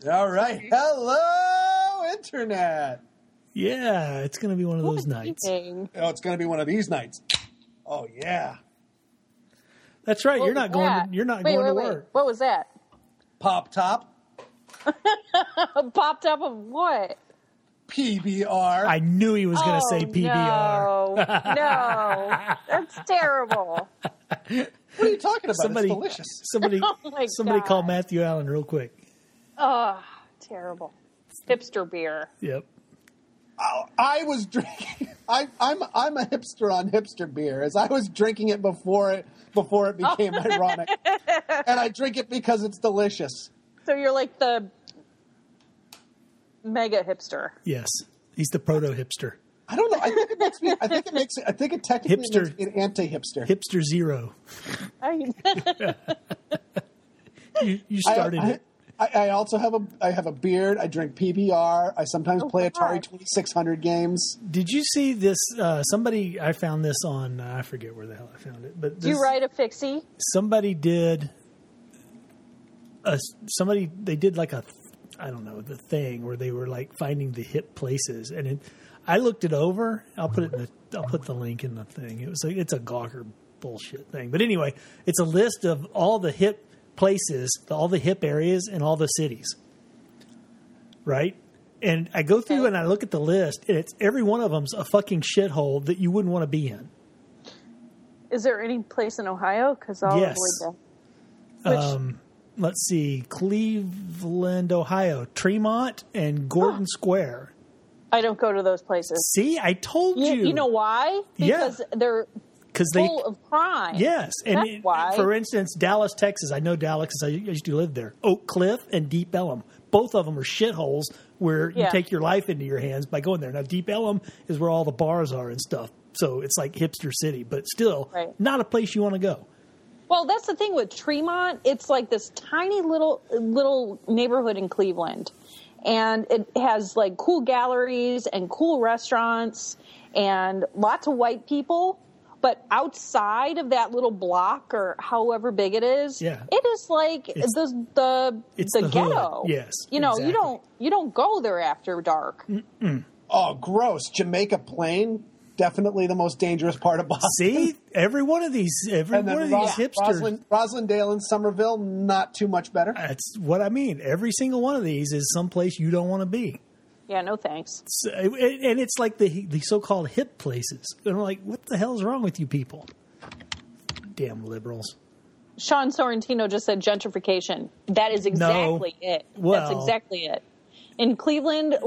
All right. Hello, Internet. Yeah, it's going to be one of those nights. Oh, it's going to be one of these nights. Oh, yeah. That's right. You're not going to work. What was that? Pop Top. Pop top of what? PBR. I knew he was going to say PBR. No, that's terrible. What are you talking about? Somebody, it's delicious. Somebody call Matthew Allen real quick. Oh, terrible. Hipster beer. Yep. I was drinking. I'm a hipster on hipster beer, as I was drinking it before it became ironic, and I drink it because it's delicious. So you're like the mega hipster. Yes, he's the proto hipster. I don't know. I think it technically Hipster. makes it anti-hipster. Hipster zero. You started it. I also have a beard. I drink PBR. I sometimes play Atari 2600 games. Did you see this? I found this on, I forget where the hell I found it. But do you write a fixie? Somebody did they did like the thing where they were like finding the hip places. And I looked it over. I'll put the link in the thing. It's a Gawker bullshit thing. But anyway, it's a list of all the hip places, all the hip areas in all the cities, right? And I go through and I look at the list, and it's every one of them's a fucking shithole that you wouldn't want to be in. Is there any place in Ohio? Because I'll avoid that. Let's see, Cleveland, Ohio, Tremont, and Gordon Square. I don't go to those places. See, I told you. You know why? Because they're full of crime. Yes. That's why. For instance, Dallas, Texas. I know Dallas because I used to live there. Oak Cliff and Deep Ellum. Both of them are shitholes where you take your life into your hands by going there. Now, Deep Ellum is where all the bars are and stuff. So it's like hipster city, but still not a place you want to go. Well, that's the thing with Tremont. It's like this tiny little neighborhood in Cleveland. And it has like cool galleries and cool restaurants and lots of white people. But outside of that little block or however big it is, it is like the ghetto. Hood. Yes, exactly. you don't go there after dark. Mm-mm. Oh, gross! Jamaica Plain, definitely the most dangerous part of Boston. See, every one of these hipsters, Roslindale and Somerville, not too much better. That's what I mean. Every single one of these is someplace you don't want to be. Yeah, no thanks. So, and it's like the so-called hip places. And I'm like, what the hell is wrong with you people? Damn liberals. Sean Sorrentino just said gentrification. That is exactly it. Well, that's exactly it. In Cleveland,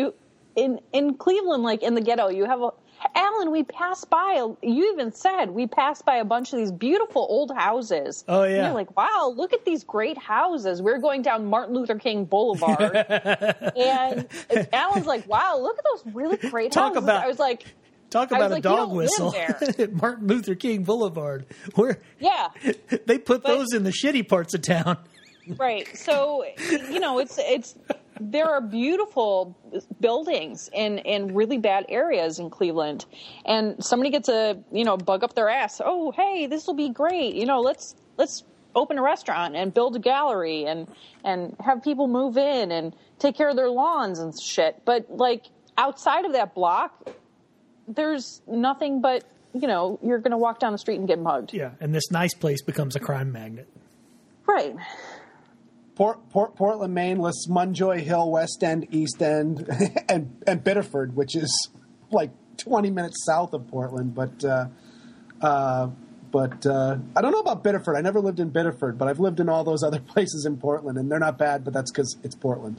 in Cleveland, like in the ghetto, you have Alan, we passed by, you even said, we passed by a bunch of these beautiful old houses. Oh, yeah. And you're like, wow, look at these great houses. We're going down Martin Luther King Boulevard. And Alan's like, wow, look at those really great houses. I was like... Talk about a dog whistle at Martin Luther King Boulevard. They put those in the shitty parts of town. Right. So, there are beautiful buildings in really bad areas in Cleveland. And somebody gets a, bug up their ass. Oh, hey, this will be great. Let's open a restaurant and build a gallery and have people move in and take care of their lawns and shit. But outside of that block, there's nothing but, you're going to walk down the street and get mugged. Yeah. And this nice place becomes a crime magnet. Right. Portland, Maine lists Munjoy Hill, West End, East End, and Biddeford, which is like 20 minutes south of Portland. But I don't know about Biddeford. I never lived in Biddeford, but I've lived in all those other places in Portland, and they're not bad. But that's because it's Portland.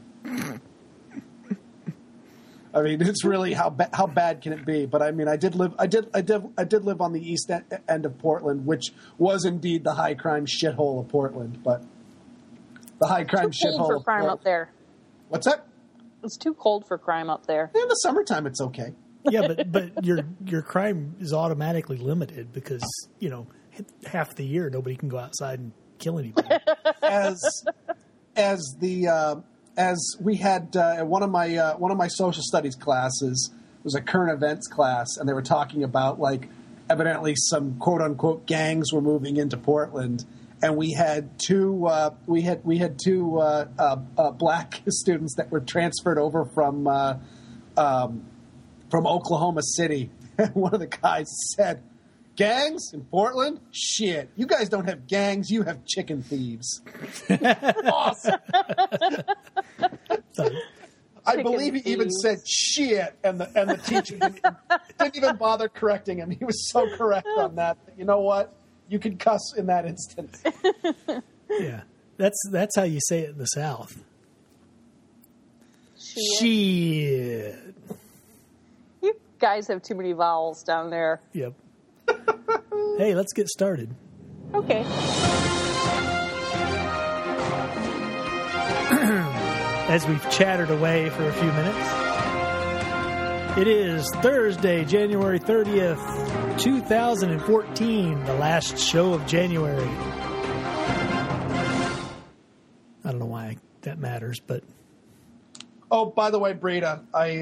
I mean, it's really how bad can it be? But I mean, I did live on the east end of Portland, which was indeed the high crime shithole of Portland, but. The high crime shithole. It's too cold for crime up there. What's that? It's too cold for crime up there. In the summertime, it's okay. Yeah, but your crime is automatically limited because half the year nobody can go outside and kill anybody. As we had one of my social studies classes was a current events class, and they were talking about evidently some quote unquote gangs were moving into Portland. and we had two black students that were transferred over from Oklahoma City. And one of the guys said, "Gangs in Portland? Shit, you guys don't have gangs. You have chicken thieves." Awesome. I believe he even said "shit," and the teacher didn't even bother correcting him. He was so correct on that. You know what? You can cuss in that instance. Yeah, that's how you say it in the South. Shit. You guys have too many vowels down there. Yep. Hey, let's get started. Okay. As we've chattered away for a few minutes, it is Thursday, January 30th, 2014, the last show of January. I don't know why that matters, but... Oh, by the way, Brita, I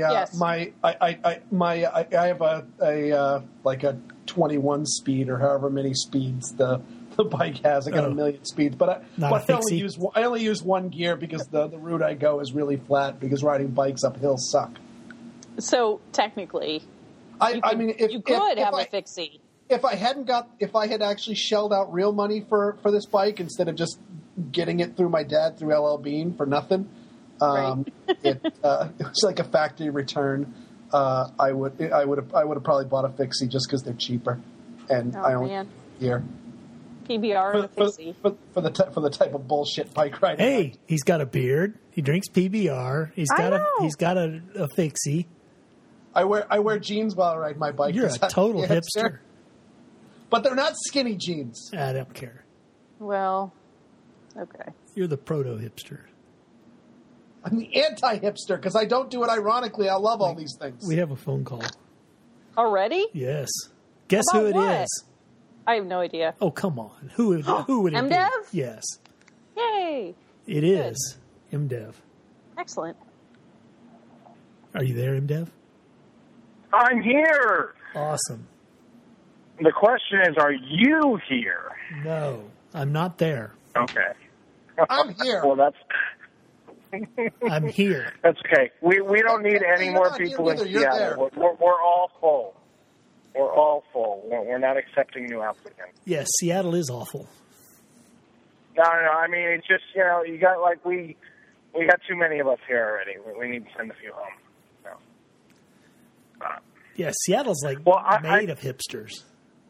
have a 21 speed or however many speeds the bike has. I got a million speeds, but I only use one gear because the route I go is really flat because riding bikes uphill suck. So technically, you could have a fixie. If I had actually shelled out real money for this bike instead of just getting it through my dad through LL Bean for nothing. Right. It's like a factory return. I would have probably bought a fixie just because they're cheaper, and I only gear PBR and a fixie for the type of bullshit bike riding. Hey, he's got a beard. He drinks PBR. He's got a fixie. I wear jeans while I ride my bike. You're a total hipster. But they're not skinny jeans. I don't care. Well, okay. You're the proto hipster. I'm the anti-hipster because I don't do it ironically. I love all these things. We have a phone call. Already? Yes. Guess About who it what? is? I have no idea. Oh, come on. Who would it be? MDev? Yes. Yay. It is MDev. Excellent. Are you there, MDev? I'm here. Awesome. The question is, are you here? No, I'm not there. Okay. I'm here. Well, that's... I'm here. That's okay. We don't need any more people in Seattle. We're all full. We're all full. We're not accepting new applicants. Yes, Seattle is awful. No. I mean, it's just, you got we got too many of us here already. We need to send a few home. So. Yeah, Seattle's made of hipsters.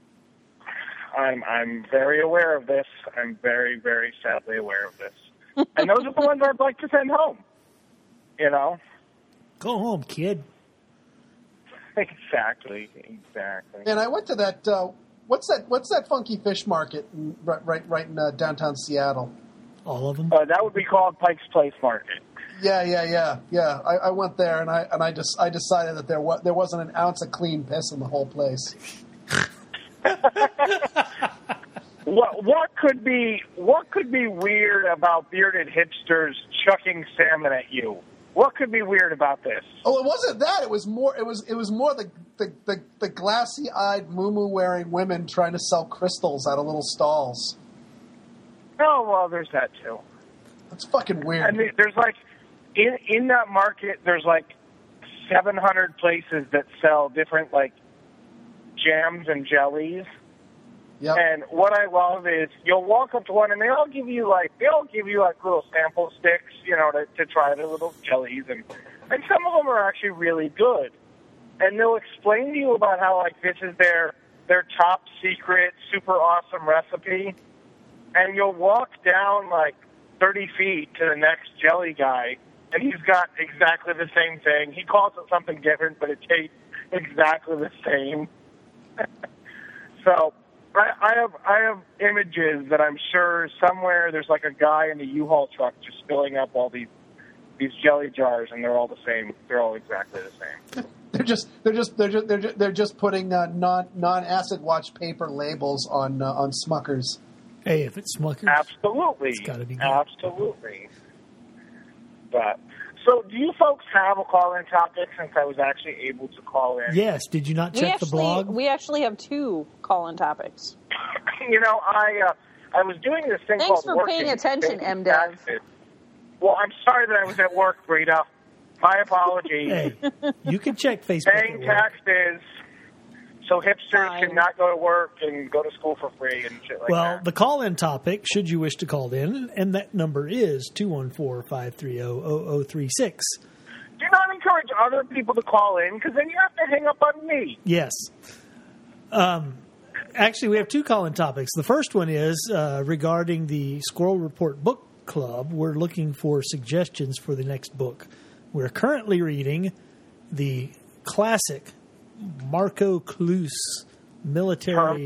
I'm very aware of this. I'm very, very sadly aware of this. And those are the ones I'd like to send home. Go home, kid. Exactly. And I went to that. What's that funky fish market right in downtown Seattle? All of them. That would be called Pike's Place Market. Yeah. I went there and I decided that there wasn't an ounce of clean piss in the whole place. What could be weird about bearded hipsters chucking salmon at you? What could be weird about this? Oh, it wasn't that. It was more the glassy-eyed muumuu wearing women trying to sell crystals out of little stalls. Oh well, there's that too. That's fucking weird. I mean, there's in that market, there's 700 places that sell different jams and jellies. Yep. And what I love is you'll walk up to one and they'll give you little sample sticks, to try the little jellies, and some of them are actually really good. And they'll explain to you about how this is their top secret, super awesome recipe. And you'll walk down 30 feet to the next jelly guy, and he's got exactly the same thing. He calls it something different, but it tastes exactly the same. So I have images that I'm sure somewhere there's a guy in the U-Haul truck just filling up all these jelly jars, and they're all the same. They're all exactly the same. They're just putting non-acid wash paper labels on Smuckers. Hey, if it's Smuckers, absolutely, it's got to be good. Absolutely. But so, do you folks have a call-in topic? Since I was actually able to call in. Yes. Did you not check the blog? We actually have two call-in topics. I was doing this thing Thanks called for working. paying attention, MDev. Well, I'm sorry that I was at work, Rita. My apologies. Hey, you can check Facebook. Paying at work. taxes so hipsters Fine. can not go to work and go to school for free and shit like Well, that. the call-in topic, should you wish to call in, and that number is 214-530-0036. Do not encourage other people to call in, because then you have to hang up on me. Yes. Actually, we have two call-in topics. The first one is regarding the Squirrel Report Book Club. We're looking for suggestions for the next book. We're currently reading the classic Marco Cluse military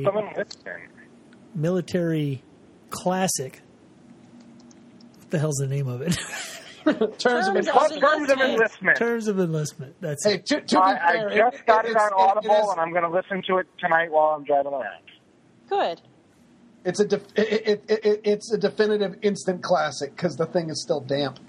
classic. What the hell's the name of it? Terms of Terms enlistment. Terms of enlistment. Terms of Enlistment. That's Hey, it. to be I fair, just got it on Audible, it is- and I'm going to listen to it tonight while I'm driving around. Good. It's a definitive instant classic because the thing is still damp.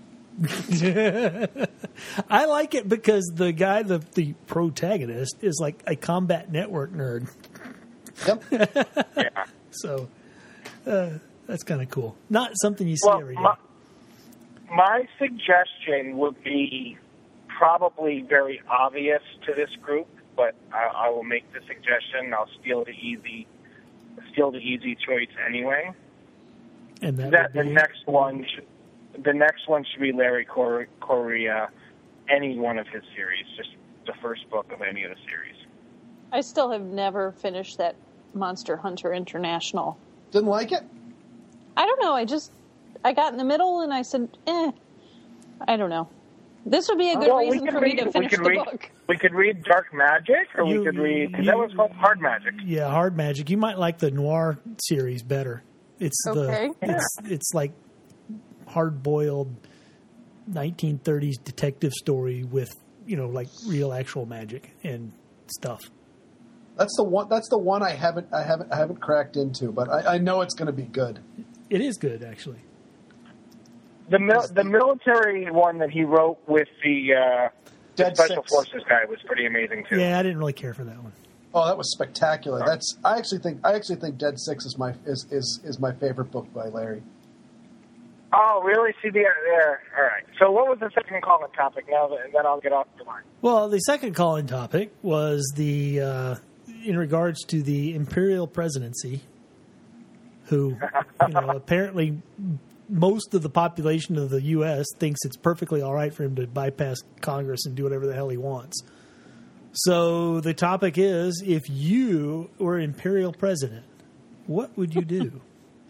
I like it because the guy, the protagonist, is like a Combat Network nerd. Yep. Yeah. So that's kind of cool. Not something you see Well, every day. my suggestion would be probably very obvious to this group, but I will make the suggestion. I'll steal the easy choice anyway. And that That would the be next one should be Larry Correia, any one of his series, just the first book of any of the series. I still have never finished that Monster Hunter International. Didn't like it? I don't know. I got in the middle and I said, I don't know. This would be a good reason for me to finish the book. We could read Dark Magic, or we could read, because that was called Hard Magic. Yeah, Hard Magic. You might like the Noir series better. It's Okay. it's like hard-boiled 1930s detective story with, like real actual magic and stuff. That's the one I haven't cracked into, but I know it's going to be good. It is good, actually. The military one that he wrote with the Dead Special Six. Forces guy was pretty amazing too. Yeah, I didn't really care for that one. Oh, that was spectacular. I actually think Dead Six is my favorite book by Larry. Oh, really? See, there. All right. So, what was the second call-in topic? Now, and then I'll get off the line. Well, the second call-in topic was in regards to the imperial presidency, who, apparently most of the population of the U.S. thinks it's perfectly all right for him to bypass Congress and do whatever the hell he wants. So the topic is, if you were imperial president, what would you do?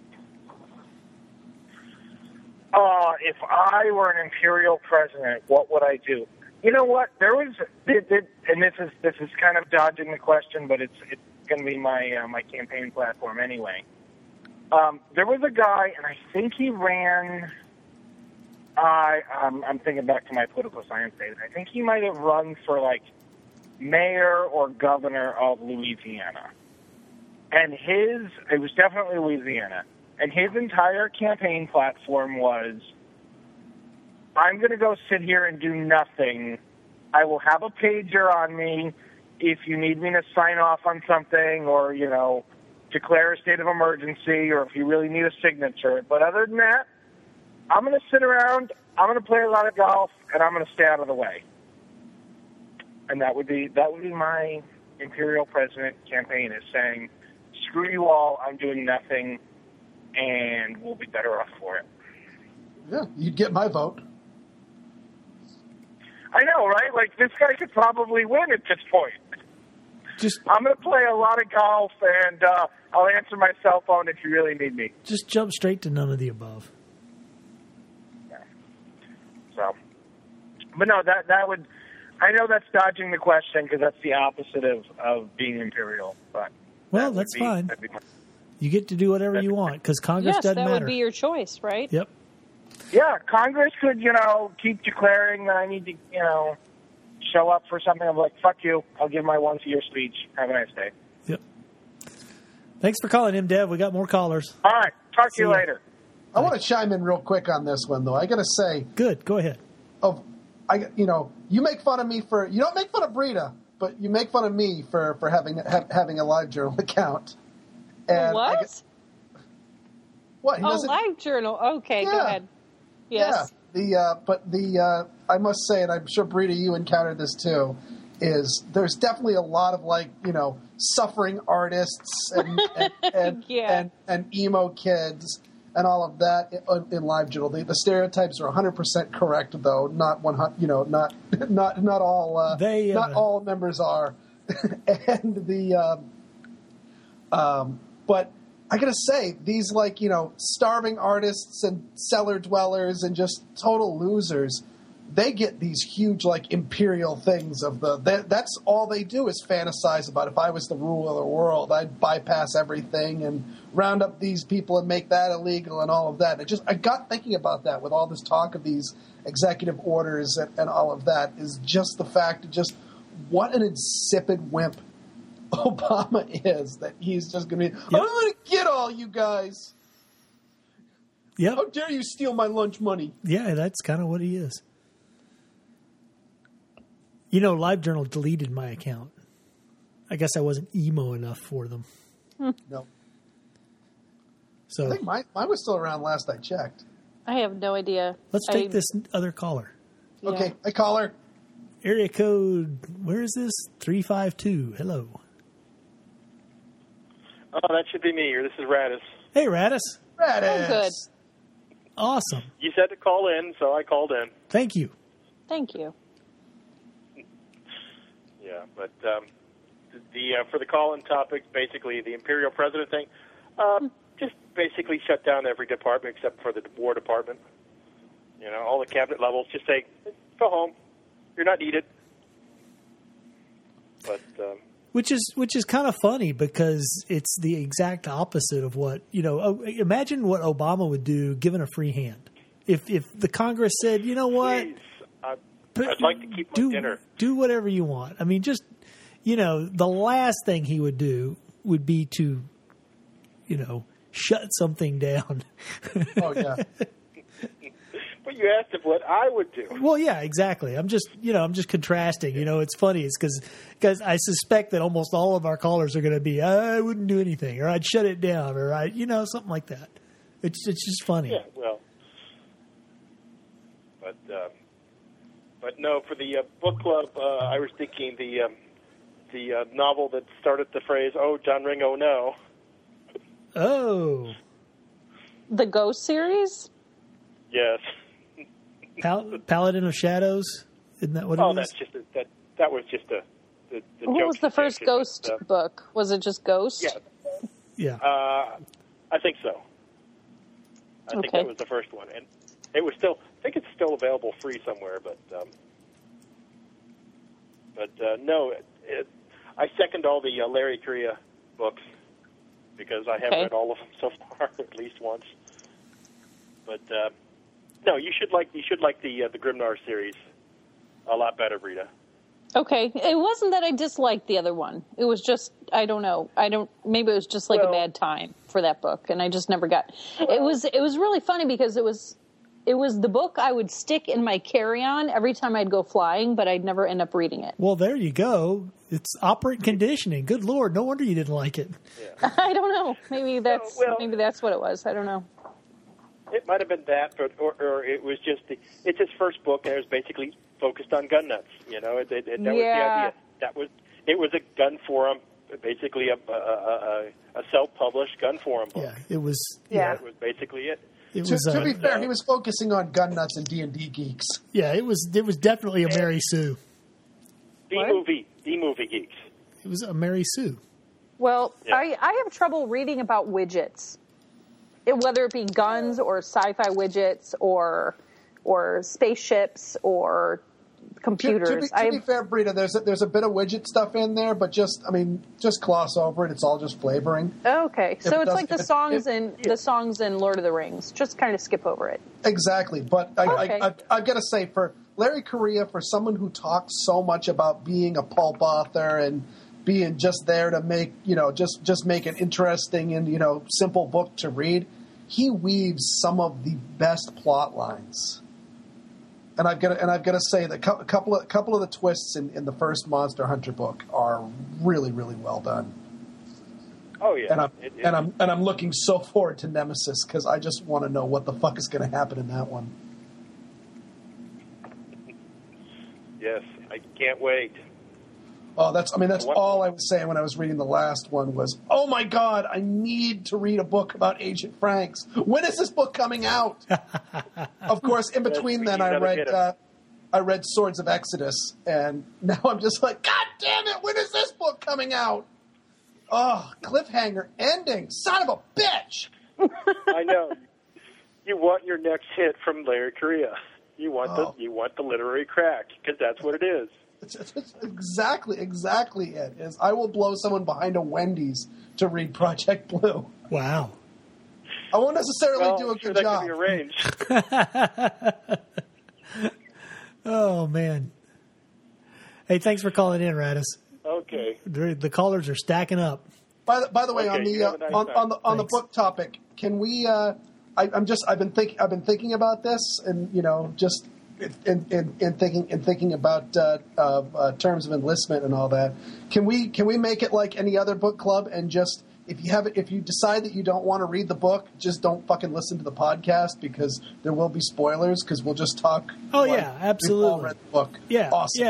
If I were an imperial president, what would I do? You know what? There was, and this is kind of dodging the question, but it's going to be my campaign platform anyway. There was a guy, and I think he ran. I'm thinking back to my political science days. I think he might have run for like mayor or governor of Louisiana, and it was definitely Louisiana. And his entire campaign platform was, I'm going to go sit here and do nothing. I will have a pager on me if you need me to sign off on something or, declare a state of emergency or if you really need a signature. But other than that, I'm going to sit around, I'm going to play a lot of golf, and I'm going to stay out of the way. And that would be my imperial president campaign, is saying, screw you all, I'm doing nothing, and we'll be better off for it. Yeah, you'd get my vote. I know, right? Like, this guy could probably win at this point. I'm going to play a lot of golf, and I'll answer my cell phone if you really need me. Just jump straight to none of the above. Yeah. So, but no, that would. I know that's dodging the question because that's the opposite of being imperial. But well, that's fine. You get to do whatever you want because Congress doesn't matter. Yes, that would be your choice, right? Yep. Yeah, Congress could, keep declaring that I need to, show up for something. I'm like, fuck you. I'll give my once-a-year speech. Have a nice day. Yep. Thanks for calling him, Dev. We got more callers. All right. Talk to you later. I want to chime in real quick on this one, though. I got to say, good. Go ahead. You make fun of me you don't make fun of Brita, but you make fun of me for having a live journal account. And what? What? He Oh, doesn't- Live Journal. Okay, go Yeah. ahead. Yes. Yeah. I must say, and I'm sure Brita, you encountered this too, is there's definitely a lot of suffering artists and Yeah. and emo kids and all of that in Live Journal. The stereotypes are 100% correct, though. Not 100. Not all. They, not all members are. And but I gotta say, these starving artists and cellar dwellers and just total losers, they get these huge imperial things of that's all they do is fantasize about. If I was the ruler of the world, I'd bypass everything and round up these people and make that illegal and all of that. I got thinking about that with all this talk of these executive orders and all of that, is just the fact of just what an insipid wimp Obama is, that he's just going to be, I'm going to get all you guys. Yep. How dare you steal my lunch money? Yeah, that's kind of what he is. Live Journal deleted my account. I guess I wasn't emo enough for them. No. So I think mine was still around last I checked. I have no idea. let's take this other caller. Yeah. Okay, I call her. Area code, where is this? 352. Hello. Oh, that should be me. Or this is Radis. Hey, Radis. Radis. Oh, good. Awesome. You said to call in, so I called in. Thank you. Thank you. Yeah, but for the call-in topic, basically the Imperial President thing, just basically shut down every department except for the War Department. All the cabinet levels, just say, go home. You're not needed. But Which is kind of funny because it's the exact opposite of what, imagine what Obama would do given a free hand. If the Congress said, you know what? please, I'd like to keep my dinner. Do whatever you want. I mean, just, the last thing he would do would be to, shut something down. Oh, yeah. But you asked him what I would do. Well, yeah, exactly. I'm just contrasting. It's funny. It's because I suspect that almost all of our callers are going to be, I wouldn't do anything, or I'd shut it down, or something like that. It's just funny. Yeah, well, but no, for the book club, I was thinking the novel that started the phrase, "Oh, John Ringo, no." Oh, The Ghost series? Yes. Paladin of Shadows. Isn't that what it Oh, is? that's just that was just the What was the first Ghost book? Was it just Ghost? Yeah. Yeah. I think so. I think Okay. that was the first one, and it was still. I think it's still available free somewhere, but no. I second all the Larry Correia books because I have read all of them so far at least once. But no, you should like the Grimnar series a lot better, Brita. Okay. It wasn't that I disliked the other one. It was just, I don't know. Maybe it was just a bad time for that book, and I just never got. It was really funny because it was the book I would stick in my carry-on every time I'd go flying, but I'd never end up reading it. Well, there you go. It's operant conditioning. Good Lord, no wonder you didn't like it. Yeah. I don't know. Maybe that's what it was. I don't know. It might have been that, or it was just it's his first book, and it was basically focused on gun nuts. That was the idea. It was a gun forum, basically a self-published gun forum book. Yeah, it was. Yeah. That was basically it. To be fair, he was focusing on gun nuts and D&D geeks. Yeah, it was definitely a Mary Sue. The movie geeks. It was a Mary Sue. Well, Yeah. I have trouble reading about widgets, whether it be guns or sci-fi widgets or spaceships or computers. To be fair, Brita, there's a bit of widget stuff in there, but just gloss over it. It's all just flavoring. Okay, so it's like the songs the songs in Lord of the Rings. Just kind of skip over it. Exactly, but Okay. I've got to say, for Larry Correia, for someone who talks so much about being a pulp author and being just there to make just make an interesting and simple book to read, he weaves some of the best plot lines. And I've got to say that a couple of the twists in the first Monster Hunter book are really, really well done. Oh yeah. And I'm looking so forward to Nemesis because I just want to know what the fuck is going to happen in that one. Yes, I can't wait. Oh, that's all I was saying when I was reading the last one was, oh my God, I need to read a book about Agent Franks. When is this book coming out? Of course, in between then I read Swords of Exodus, and now I'm just like, God damn it, when is this book coming out? Oh, cliffhanger ending, son of a bitch. I know. You want your next hit from Larry Correia. You want the literary crack because that's what it is. It's exactly it. Is I will blow someone behind a Wendy's to read Project Blue. Wow. I won't necessarily do a good job. That can be arranged. Oh man. Hey, thanks for calling in, Radis. Okay. The callers are stacking up. By the way, Okay, on the book topic, can we? I've been thinking about this, and just in thinking about terms of enlistment and all that. Can we make it like any other book club, and just if you decide that you don't want to read the book, just don't fucking listen to the podcast because there will be spoilers because we'll just talk. Oh yeah, absolutely. We've all read the book. Yeah, awesome.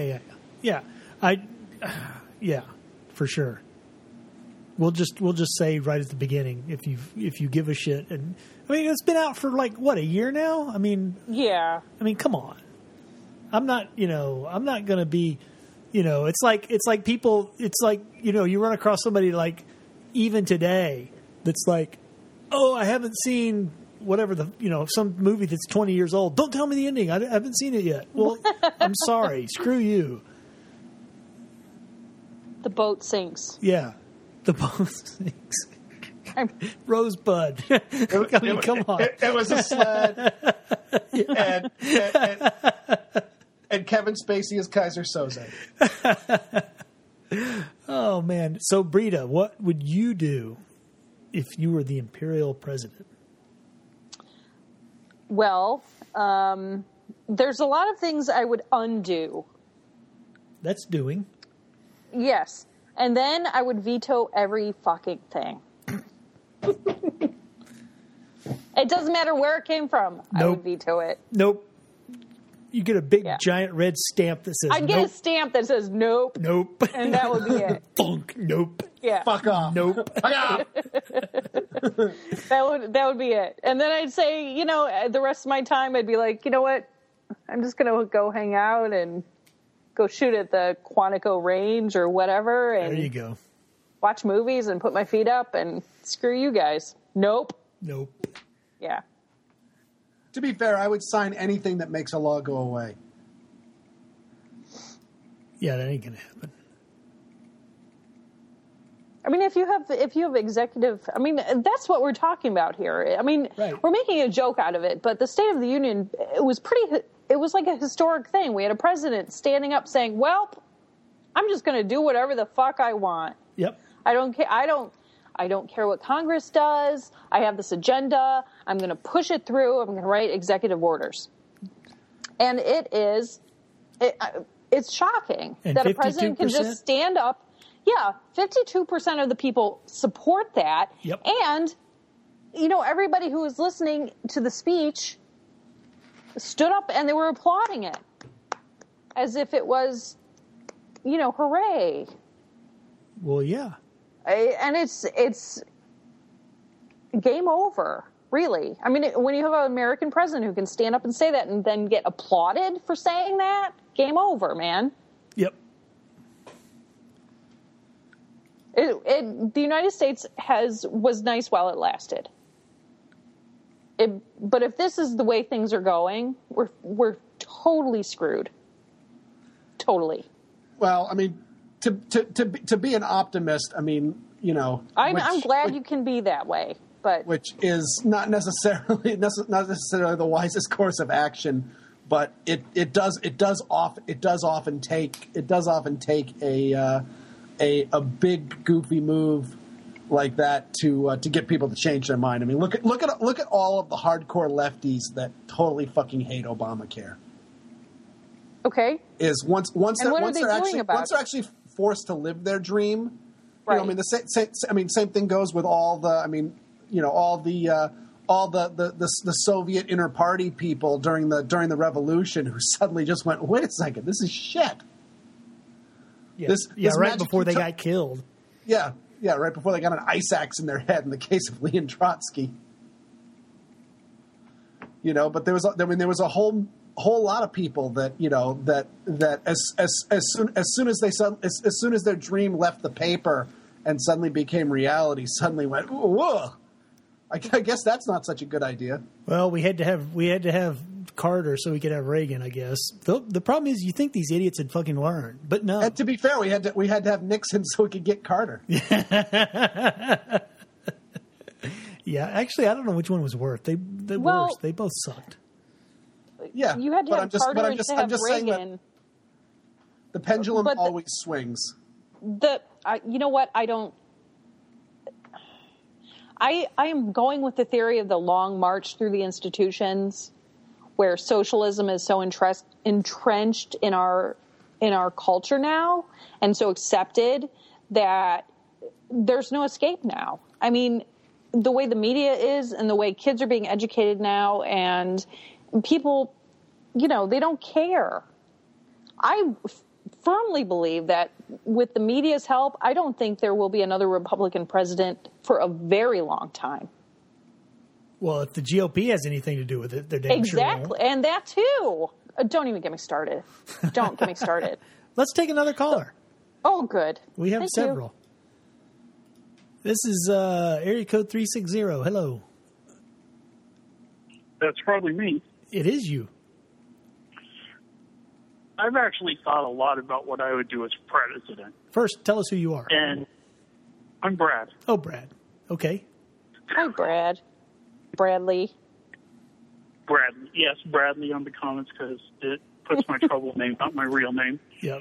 Yeah, for sure. We'll just say right at the beginning if you give a shit, and I mean it's been out for like what, a year now. I mean, Yeah. I mean, come on. I'm not gonna be, it's like people. It's like you run across somebody like even today that's like, oh, I haven't seen whatever some movie that's 20 years old. Don't tell me the ending. I haven't seen it yet. Well, I'm sorry. Screw you. The boat sinks. Yeah. The boat sinks. Rosebud. I mean, come on. It was a sled. and Kevin Spacey as Kaiser Soze. Oh, man. So, Brita, what would you do if you were the imperial president? Well, there's a lot of things I would undo. That's doing. Yes. And then I would veto every fucking thing. It doesn't matter where it came from. Nope. I would veto it. Nope. You get a big giant red stamp that says I'd get a stamp that says nope. Nope. And that would be it. Funk. Nope. Yeah. Fuck off. Nope. Fuck off. That would be it. And then I'd say, the rest of my time I'd be like, you know what? I'm just going to go hang out and go shoot at the Quantico Range or whatever. And there you go. Watch movies and put my feet up and screw you guys. Nope. Yeah. To be fair, I would sign anything that makes a law go away. Yeah, that ain't gonna happen. I mean, if you have executive, I mean, that's what we're talking about here. I mean, right. We're making a joke out of it, but the State of the Union, it was like a historic thing. We had a president standing up saying, well, I'm just going to do whatever the fuck I want. Yep. I don't care. I don't care what Congress does. I have this agenda. I'm going to push it through. I'm going to write executive orders. And it's shocking and that a president can just stand up. Yeah, 52% of the people support that. Yep. And, everybody who was listening to the speech stood up and they were applauding it as if it was, hooray. Well, yeah. And it's game over, really. I mean, when you have an American president who can stand up and say that and then get applauded for saying that, game over, man. Yep. The United States was nice while it lasted. But if this is the way things are going, we're totally screwed. Totally. Well, I mean, to be an optimist, I mean, I'm glad you can be that way, but which is not necessarily the wisest course of action, but it does often take a big goofy move like that to get people to change their mind. I mean, look at all of the hardcore lefties that totally fucking hate Obamacare. Okay. Is once they're actually forced to live their dream, Right. I mean, same thing goes with all the. I mean, all the Soviet inter-party people during the revolution who suddenly just went, wait a second, this is shit. Yeah, This right before they got killed. Yeah, right before they got an ice axe in their head in the case of Leon Trotsky. But there was a whole lot of people that that as soon as their dream left the paper and suddenly became reality, suddenly went, whoa. I guess that's not such a good idea. Well, we had to have Carter so we could have Reagan, I guess. The problem is, you think these idiots had fucking learned, but no. And to be fair, we had to have Nixon so we could get Carter. Yeah, actually, I don't know which one was worse. They worse. They both sucked. Yeah, you had to have Carter and to have saying Reagan. that the pendulum always swings. You know what? I am going with the theory of the long march through the institutions, where socialism is so entrenched in our culture now and so accepted that there's no escape now. I mean, the way the media is and the way kids are being educated now, and people, they don't care. I firmly believe that with the media's help, I don't think there will be another Republican president for a very long time. Well, if the GOP has anything to do with it, they're damn exactly, sure won't. And that too. Don't even get me started. Don't get me started. Let's take another caller. Oh, good. We have several. This is area code 360. Hello. That's probably me. It is you. I've actually thought a lot about what I would do as president. First, tell us who you are. And I'm Brad. Oh, Brad. Okay. Hi, Brad. Bradley. Bradley. Yes, Bradley on the comments because it puts my trouble name, not my real name. Yep.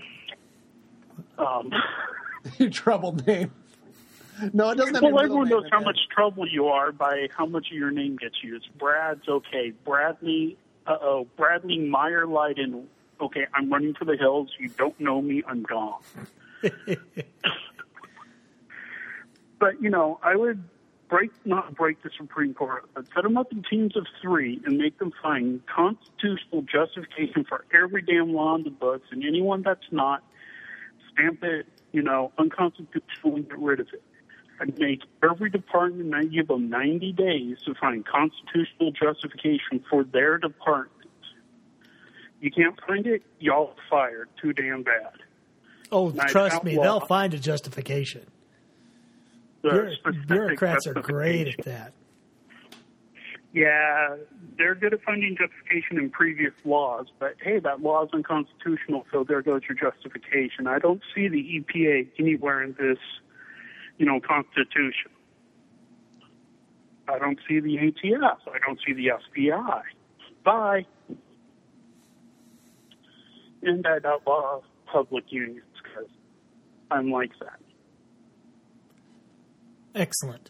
Your trouble name. No, it doesn't have Well, everyone knows how much trouble you are by how much of your name gets used. Brad's okay. Bradley, Bradley Meyer Leiden. Okay, I'm running for the hills. You don't know me. I'm gone. But, I would not break the Supreme Court, but set them up in teams of 3 and make them find constitutional justification for every damn law in the books, and anyone that's not, stamp it, unconstitutional and get rid of it. I'd make every department, and I'd give them 90 days to find constitutional justification for their department. You can't find it, y'all fired. Too damn bad. Oh, trust me, they'll find a justification. Bureaucrats are great at that. Yeah, they're good at finding justification in previous laws, but hey, that law is unconstitutional, so there goes your justification. I don't see the EPA anywhere in this, Constitution. I don't see the ATF. I don't see the FBI. Bye. And I'd outlaw public unions because I'm like that. Excellent.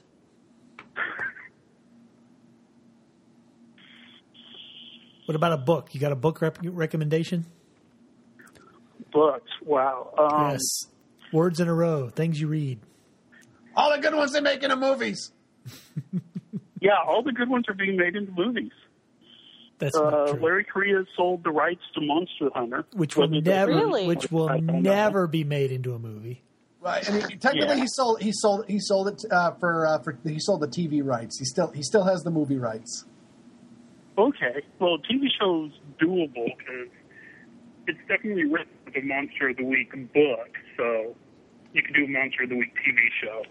What about a book? You got a book recommendation? Books, wow. Yes. Words in a row, things you read. All the good ones they make into movies. Yeah, all the good ones are being made into movies. That's not true. Larry Correia sold the rights to Monster Hunter, which will never be made into a movie. Right. I mean, technically, he sold it for he sold the TV rights. He still has the movie rights. Okay. Well, TV show's doable because it's definitely written with a Monster of the Week book, so you could do a Monster of the Week TV show.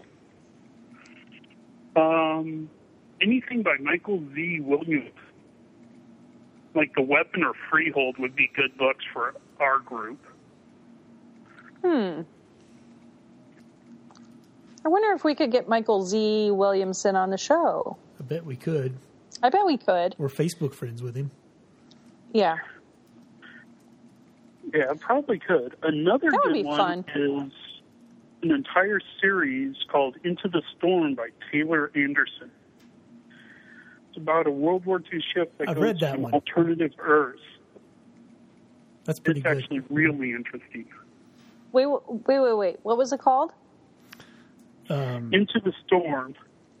Anything by Michael Z. Williams, like The Weapon or Freehold, would be good books for our group. I wonder if we could get Michael Z. Williamson on the show. I bet we could. We're Facebook friends with him. Yeah. Yeah, probably could. Another good one is an entire series called Into the Storm by Taylor Anderson. It's about a World War II ship that goes to an alternative Earth. That's pretty good. It's actually really interesting. Wait. What was it called? Into the Storm.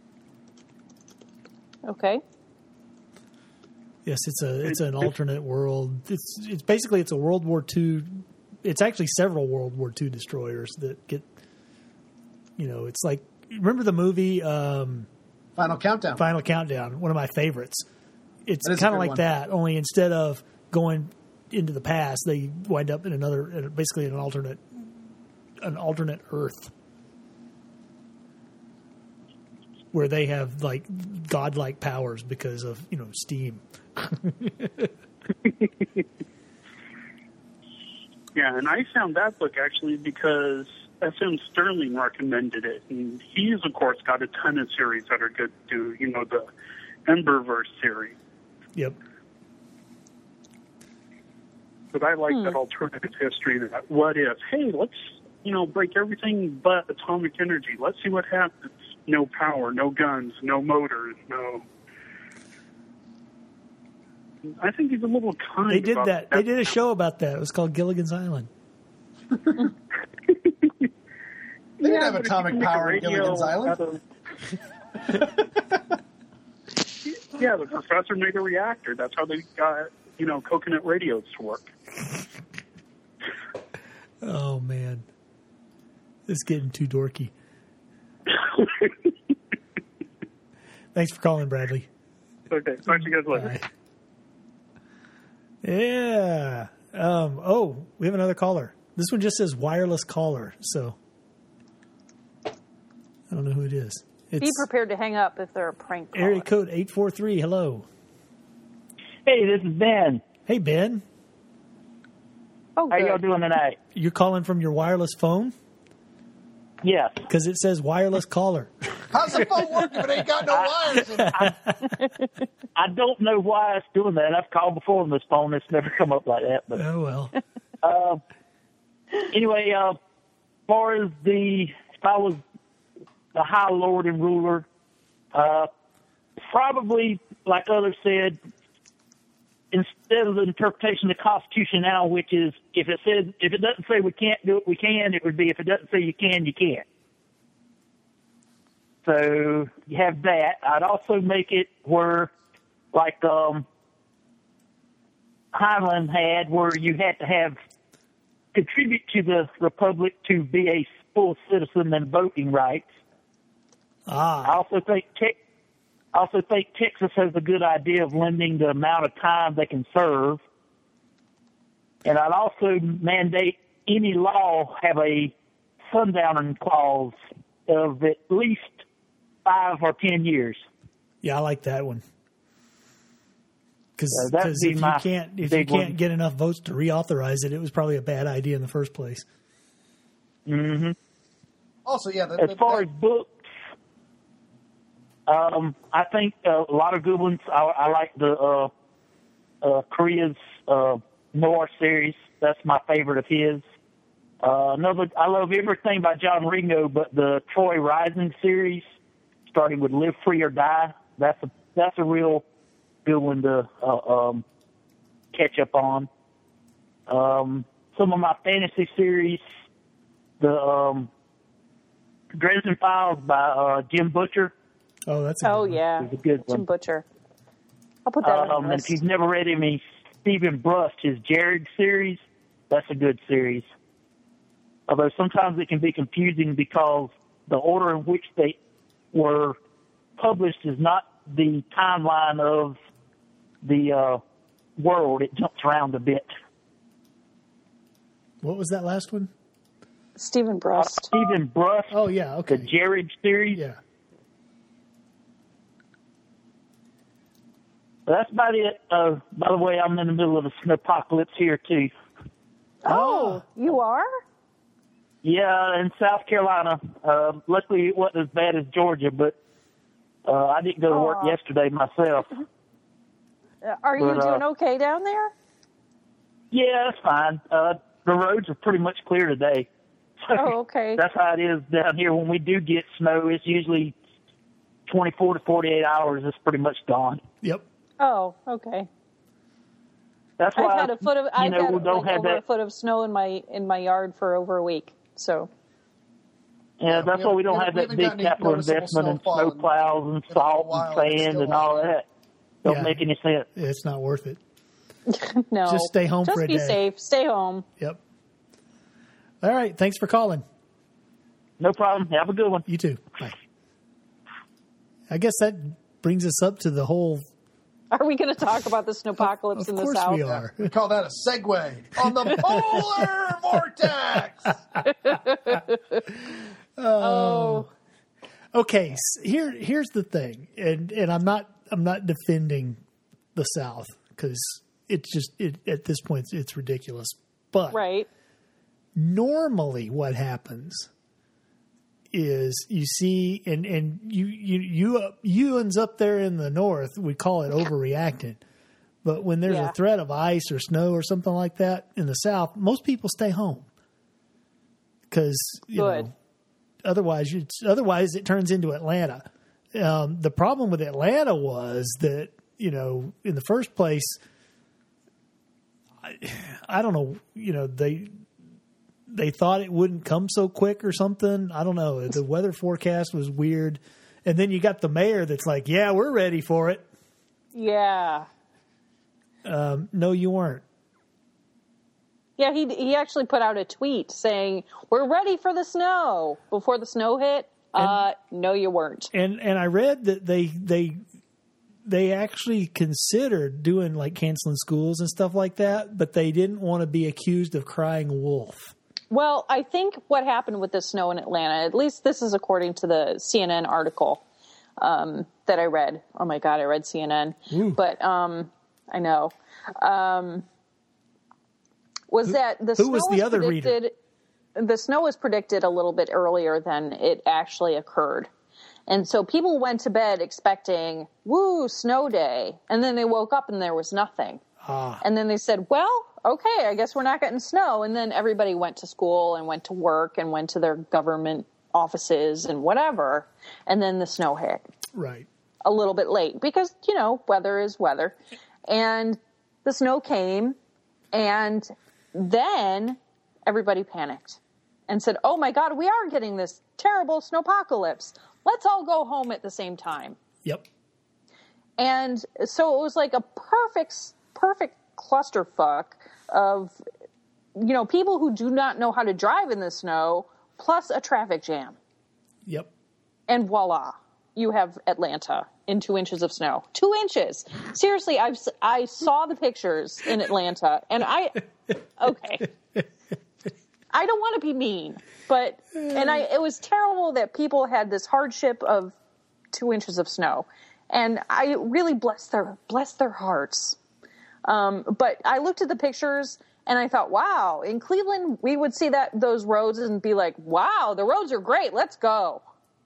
Okay. Yes, it's an alternate world. It's basically a World War II. It's actually several World War II destroyers that get. It's like, remember the movie Final Countdown. Final Countdown, one of my favorites. It's That is a kind of good like one. that, only instead of going into the past, they wind up in basically an alternate Earth, where they have like godlike powers because of steam. Yeah, and I found that book actually because S.M. Sterling recommended it, and he's of course got a ton of series that are good too. The Emberverse series. Yep. But I like that alternative history. That what if? Hey, let's break everything but atomic energy. Let's see what happens. No power, no guns, no motors, no. I think he's a little kind. They did about that. They did a show about that. It was called Gilligan's Island. They didn't have but if atomic you can make a power in radio Gilligan's Island. out of- Yeah, the professor made a reactor. That's how they got coconut radios to work. Oh man, it's getting too dorky. Thanks for calling, Bradley. Okay, talk to you guys later. Bye. Yeah. We have another caller. This one just says wireless caller, so I don't know who it is. Be prepared to hang up if they're a prank caller. Area code 843. Hello. Hey, this is Ben. Hey, Ben. Oh, How good. y'all doing tonight? You're calling from your wireless phone? Yes. Because it says wireless caller. How's the phone working if it ain't got no wires in it? I don't know why it's doing that. I've called before on this phone. It's never come up like that. But Oh, well. anyway, as far as if I was the High Lord and ruler, probably, like others said, instead of the interpretation of the Constitution now, which is if it doesn't say we can't do it, we can. It would be if it doesn't say you can, you can't. So you have that. I'd also make it where, like Highland had, where you had to contribute to the republic to be a full citizen and voting rights. I also think Texas has a good idea of limiting the amount of time they can serve. And I'd also mandate any law have a sundowning clause of at least 5 or 10 years. Yeah, I like that one. Because that'd be if my you big can't one. get enough votes to reauthorize it, it was probably a bad idea in the first place. Mm-hmm. Also, yeah. As far as books, I think a lot of good ones. I like the Korea's Noir series. That's my favorite of his. I love everything by John Ringo, but the Troy Rising series, starting with Live Free or Die, that's a real good one to catch up on. Some of my fantasy series, the Dresden Files by Jim Butcher. Oh, that's a good one. Yeah. Is a good one. Jim Butcher. I'll put that on the And list. if you've never read any Stephen Brust, his Jared series, that's a good series. Although sometimes it can be confusing because the order in which they were published is not the timeline of the world. It jumps around a bit. What was that last one? Stephen Brust. Stephen Brust, Oh, yeah, okay. the Jared series. Yeah. That's about it. By the way, I'm in the middle of a snowpocalypse here, too. Oh, you are? Yeah, in South Carolina. Luckily, it wasn't as bad as Georgia, but I didn't go to work Aw. yesterday myself. Are you But, doing okay down there? Yeah, that's fine. The roads are pretty much clear today. Oh, okay. That's how it is down here. When we do get snow, it's usually 24 to 48 hours. It's pretty much gone. Yep. Oh, okay. That's why I've had a foot of we don't have over that. a foot of snow in my yard for over a week. So Yeah, that's why we don't have that big capital investment in snow plows and salt and sand and all that. Don't make any sense. It's not worth it. No. Just stay home for a day. Just be safe. Stay home. Yep. All right. Thanks for calling. No problem. Have a good one. You too. Bye. I guess that brings us up to the whole... Are we going to talk about the snowpocalypse in the South? Of course we are. We call that a segue on the polar vortex. Oh. Okay, here's the thing, and I'm not defending the South because it's just at this point it's ridiculous. But right. Normally, what happens is you see, and you ends up there in the north, we call it overreacting. But when there's a threat of ice or snow or something like that in the South, most people stay home because you know. Otherwise, it turns into Atlanta. The problem with Atlanta was that, you know, in the first place, I don't know, you know, they thought it wouldn't come so quick or something. I don't know. The weather forecast was weird. And then you got the mayor that's like, yeah, we're ready for it. Yeah. No, you weren't. Yeah, he actually put out a tweet saying, we're ready for the snow before the snow hit. No, you weren't. And I read that they actually considered doing like canceling schools and stuff like that, but they didn't want to be accused of crying wolf. Well, I think what happened with the snow in Atlanta, at least this is according to the CNN article that I read. Oh my God, I read CNN. Ooh. But I know. That the snow was the other reader? The snow was predicted a little bit earlier than it actually occurred. And so people went to bed expecting, woo, snow day. And then they woke up and there was nothing. And then they said, well, okay, I guess we're not getting snow. And then everybody went to school and went to work and went to their government offices and whatever. And then the snow hit. Right. A little bit late because, you know, weather is weather. And the snow came and then everybody panicked and said, oh my God, we are getting this terrible snowpocalypse. Let's all go home at the same time. Yep. And so it was like a perfect clusterfuck of, you know, people who do not know how to drive in the snow plus a traffic jam. Yep. And voila, you have Atlanta in 2 inches of snow. 2 inches. Seriously, I saw the pictures in Atlanta and okay. I don't want to be mean, but, it was terrible that people had this hardship of 2 inches of snow. And I really bless their hearts. But I looked at the pictures and I thought, wow, in Cleveland, we would see those roads and be like, wow, the roads are great. Let's go.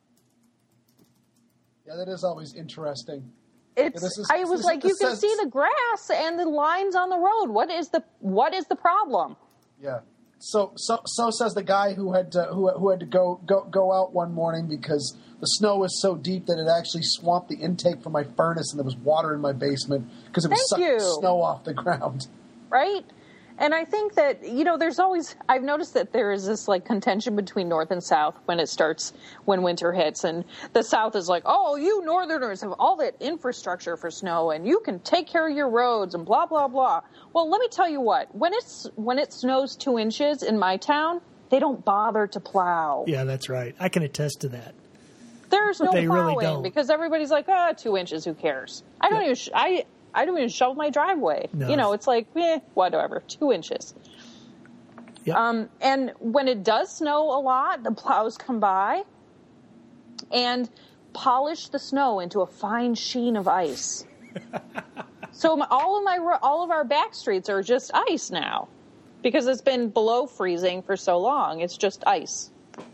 Yeah, that is always interesting. I was like, you can see the grass and the lines on the road. What is the problem? Yeah. So says the guy who had to go out one morning because the snow was so deep that it actually swamped the intake for my furnace and there was water in my basement because it was sucking snow off the ground. Right? And I think that, you know, I've noticed that there is this like contention between North and South when winter hits. And the South is like, oh, you Northerners have all that infrastructure for snow and you can take care of your roads and blah, blah, blah. Well, let me tell you what, when it snows 2 inches in my town, they don't bother to plow. Yeah, that's right. I can attest to that. There's no plowing because everybody's like, 2 inches, who cares? I don't even shovel my driveway. No. You know, it's like, whatever, 2 inches. Yep. And when it does snow a lot, the plows come by and polish the snow into a fine sheen of ice. So all of our back streets are just ice now because it's been below freezing for so long. It's just ice.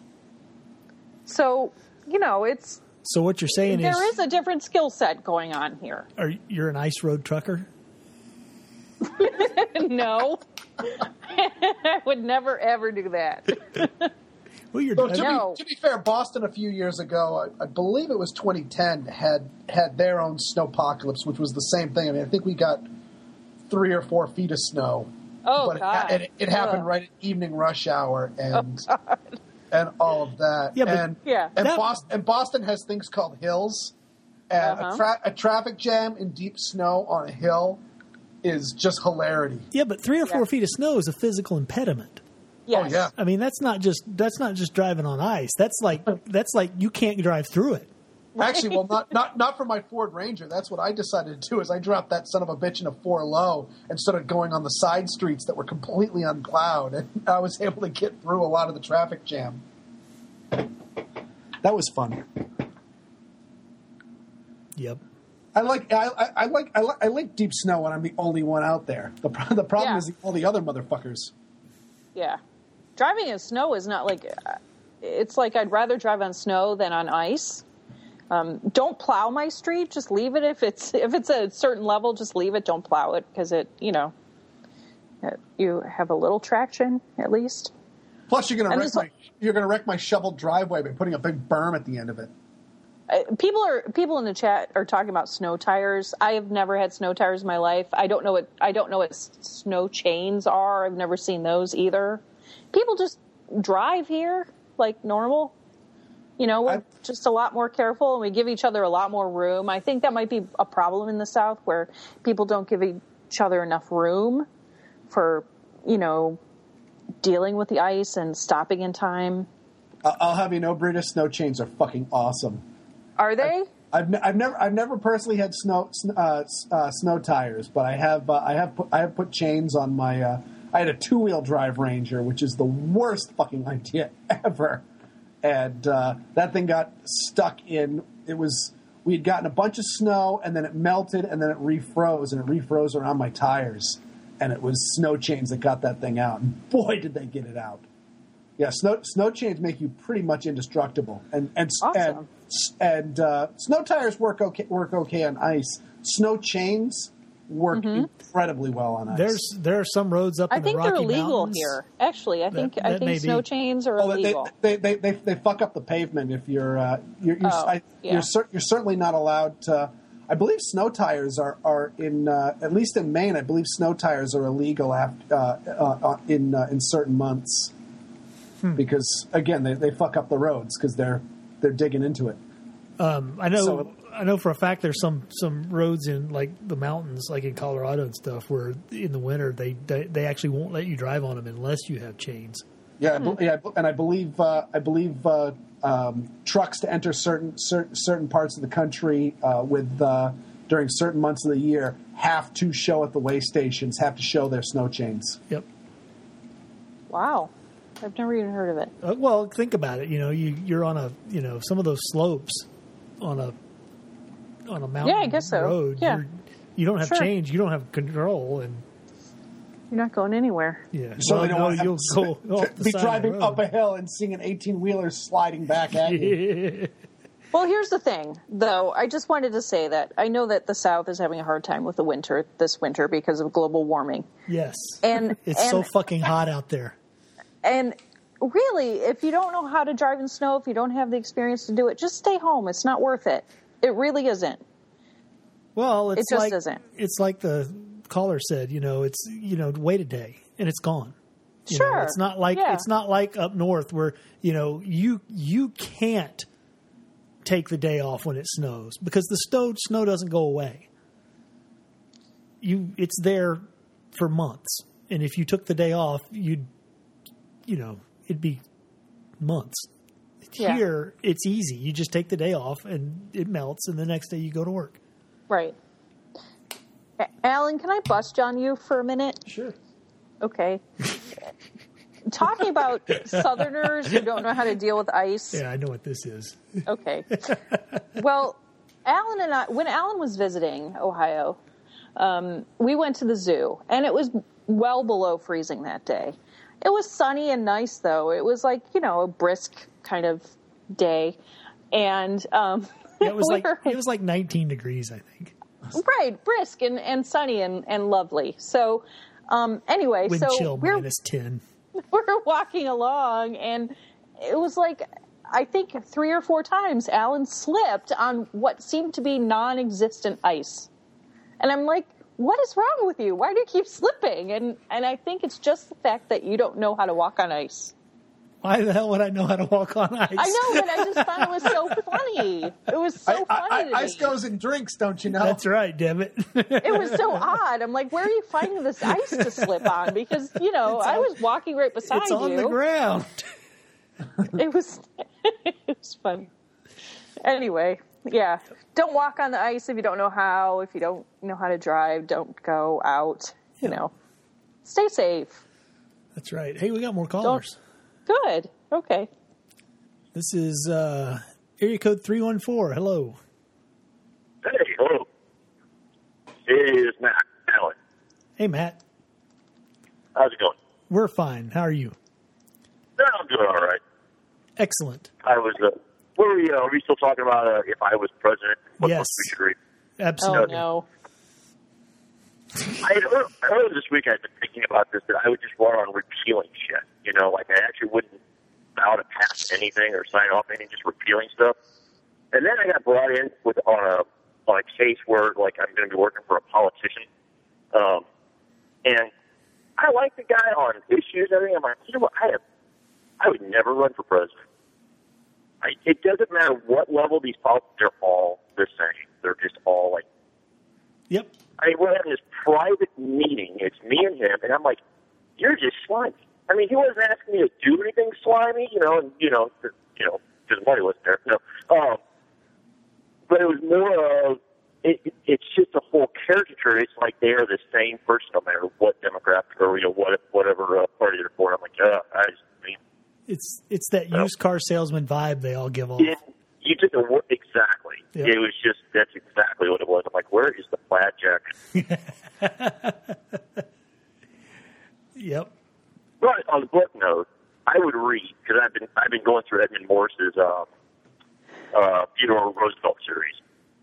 So, you know, So what you're saying is... There is a different skill set going on here. You're an ice road trucker? No. I would never, ever do that. Well, to be fair, Boston a few years ago, I believe it was 2010, had their own snowpocalypse, which was the same thing. I mean, I think we got 3 or 4 feet of snow. Oh, but God. It happened right at evening rush hour, and and all of that. Yeah, but- and Yeah. and, That- Boston has things called hills, and a traffic jam in deep snow on a hill is just hilarity. Yeah, but 3 or 4 feet of snow is a physical impediment. Yes. Oh yeah, I mean, that's not just driving on ice. That's like you can't drive through it. actually, well, not for my Ford Ranger. That's what I decided to do. Is I dropped that son of a bitch in a 4 low and started going on the side streets that were completely unplowed, and I was able to get through a lot of the traffic jam. That was fun. Yep. I like deep snow when I'm the only one out there. The problem Yeah. is all the other motherfuckers. Yeah. Driving in snow is not like, it's like I'd rather drive on snow than on ice. Don't plow my street. Just leave it. If it's a certain level, just leave it. Don't plow it because you have a little traction at least. Plus, you're And gonna wreck my shoveled driveway by putting a big berm at the end of it. People in the chat are talking about snow tires. I have never had snow tires in my life. I don't know what snow chains are. I've never seen those either. People just drive here like normal. We're just a lot more careful and we give each other a lot more room. I think that might be a problem in the South where people don't give each other enough room for, dealing with the ice and stopping in time. I'll have you know, Brita, snow chains are fucking awesome. Are they? I've never personally had snow tires, but I have put chains on my. I had a 2-wheel drive Ranger, which is the worst fucking idea ever, and that thing got stuck in. We had gotten a bunch of snow, and then it melted, and then it refroze, and it refroze around my tires, and it was snow chains that got that thing out. And boy, did they get it out! Yeah, snow chains make you pretty much indestructible, and Awesome. and snow tires work okay on ice. Snow chains work incredibly well on ice. There are some roads up I in the think Rocky they're illegal Mountains. here. Actually, I think that may snow be. chains are Oh, illegal. they fuck up the pavement if you're yeah. you're certainly not allowed to. I believe snow tires are in at least in Maine. I believe snow tires are illegal in certain months because again they fuck up the roads because they're digging into it. I know for a fact there's some roads in like the mountains, like in Colorado and stuff, where in the winter they actually won't let you drive on them unless you have chains. Yeah, and I believe trucks to enter certain parts of the country during certain months of the year have to show at the way stations, have to show their snow chains. Yep. Wow. I've never even heard of it. Well, think about it. You're on some of those slopes on a mountain Yeah, I guess so. road. Yeah. You don't have Sure. change. You don't have control, and You're not going anywhere. yeah. So they don't want you'll go off the be side driving of the up a hill and seeing an 18-wheeler sliding back at you. road. Well, here's the thing, though. I just wanted to say that I know that the South is having a hard time with this winter because of global warming. Yes. And It's so fucking hot out there. And really, if you don't know how to drive in snow, if you don't have the experience to do it, just stay home. It's not worth it. It really isn't. Well, it's It just like isn't. It's like the caller said. It's wait a day and it's gone. Sure. It's not like it's not like up north where you can't take the day off when it snows because the snow doesn't go away. It's there for months, and if you took the day off, it'd be months. Yeah. Here, it's easy. You just take the day off, and it melts, and the next day you go to work. Right. Alan, can I bust on you for a minute? Sure. Okay. Talking about Southerners who don't know how to deal with ice. Yeah, I know what this is. Okay. Well, Alan and I, when Alan was visiting Ohio, we went to the zoo, and it was well below freezing that day. It was sunny and nice, though. It was like, a brisk kind of day. And It was like 19 degrees, I think. Right, brisk and sunny and lovely. So anyway, Wind chill minus 10. We're walking along, and it was like, I think 3 or 4 times Alan slipped on what seemed to be non-existent ice. And I'm like, what is wrong with you? Why do you keep slipping? And I think it's just the fact that you don't know how to walk on ice. Why the hell would I know how to walk on ice? I know, but I just thought it was so funny. It was so funny to Ice me. goes in drinks, don't you know? That's right, damn it. It was so odd. I'm like, where are you finding this ice to slip on? Because, I was walking right beside It's you. on the ground. It was fun. Anyway, yeah. Don't walk on the ice if you don't know how. If you don't know how to drive, don't go out. Stay safe. That's right. Hey, we got more callers. Good. Okay. This is area code 314. Hello. Hey, hello. It is Matt Allen. Hey, Matt. How's it going? We're fine. How are you? I'm doing all right. Excellent. I was. Are we still talking about if I was president? What Yes. books we should read? Absolutely. Oh, no. Earlier this week, I've been thinking about this, that I would just run on repealing shit. I actually wouldn't bow to pass anything or sign off anything, just repealing stuff. And then I got brought in on a case where, I'm going to be working for a politician. And I like the guy on issues and everything. I'm like, you know what? I would never run for president. It doesn't matter what level these politicians, they're all the same. They're just all Yep. we're having this private meeting. It's me and him, and I'm like, you're just slimy. He wasn't asking me to do anything slimy, because money wasn't there. But it was more of, it's just a whole caricature. It's like they are the same person no matter what demographic or, whatever party they're for. I'm like, It's that used car salesman vibe they all give off. You took the word exactly. Yep. It was just, that's exactly what it was. I'm like, where is the plaid jacket? Yep. But on the book note, I would read, because I've been going through Edmund Morris's Theodore Roosevelt series,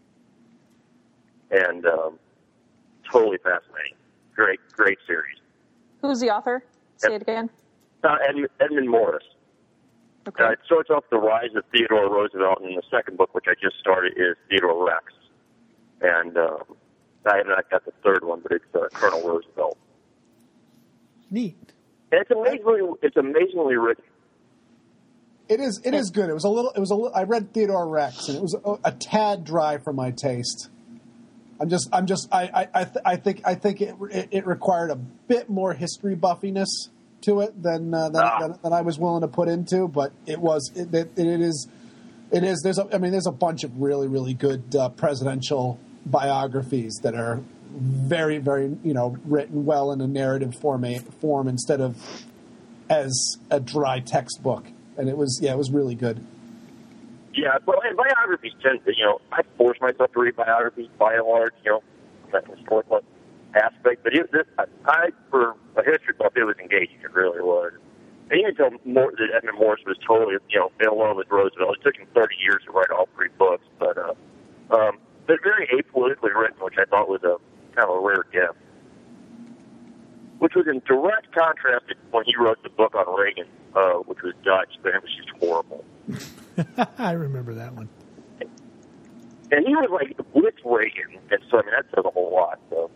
and totally fascinating. Great series. Who's the author? Say it again. Edmund Morris. Okay. It starts off the rise of Theodore Roosevelt, and the second book, which I just started, is Theodore Rex. And I have not got the third one, but it's Colonel Roosevelt. Neat. And it's amazingly written. It is good. It was a little. I read Theodore Rex, and it was a tad dry for my taste. I think it required a bit more history buffiness to it than I was willing to put into, but it is. There's a bunch of really, really good presidential biographies that are very, very, written well in a narrative form instead of as a dry textbook. And it was really good. Yeah, but biographies tend to, I force myself to read biographies by and large, that historical aspect. But for a history buff, it was engaging. It really was. And you can tell that Edmund Morris was totally, in love with Roosevelt. It took him 30 years to write all 3 books, but very apolitically written, which I thought was a kind of a rare gift. Which was in direct contrast to when he wrote the book on Reagan, which was Dutch, but it was just horrible. I remember that one. And he was with Reagan, and so that says a whole lot. So.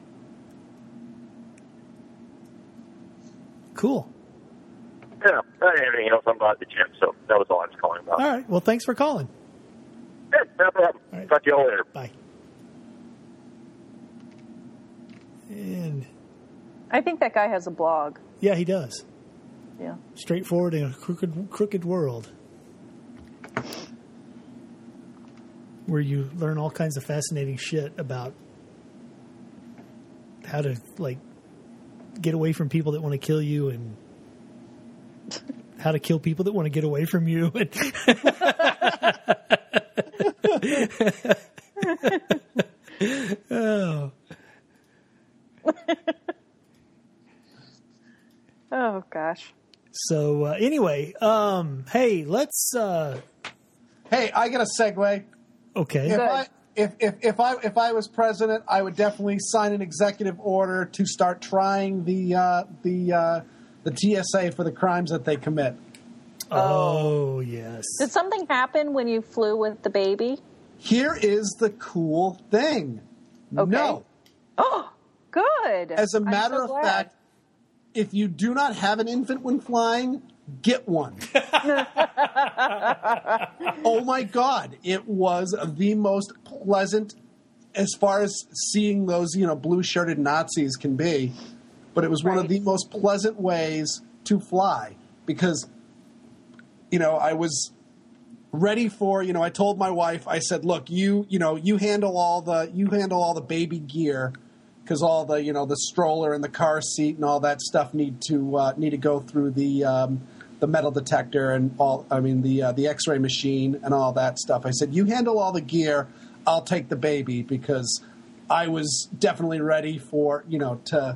Cool. Yeah, I didn't have anything else. I'm about the gym, so that was all I was calling about. All right. Well, thanks for calling. Yeah, no problem. All right. Talk to you all later. Bye. And I think that guy has a blog. yeah, he does. Yeah. Straightforward in a crooked world, where you learn all kinds of fascinating shit about how to get away from people that want to kill you, and how to kill people that want to get away from you. Oh. Oh gosh. So anyway, hey, let's. Hey, I got a segue. Okay. If I was president, I would definitely sign an executive order to start trying the TSA for the crimes that they commit. Oh yes. Did something happen when you flew with the baby? Here is the cool thing. Okay. No. Oh, good. As a matter I'm so of glad. fact, if you do not have an infant when flying, get one. Oh my God. It was the most pleasant, as far as seeing those, blue shirted Nazis can be. But it was one of the most pleasant ways to fly because, I was ready for, I told my wife, I said, look, you handle all the baby gear because all the, the stroller and the car seat and all that stuff need to go through the metal detector and the X-ray machine and all that stuff. I said, you handle all the gear. I'll take the baby because I was definitely ready for, to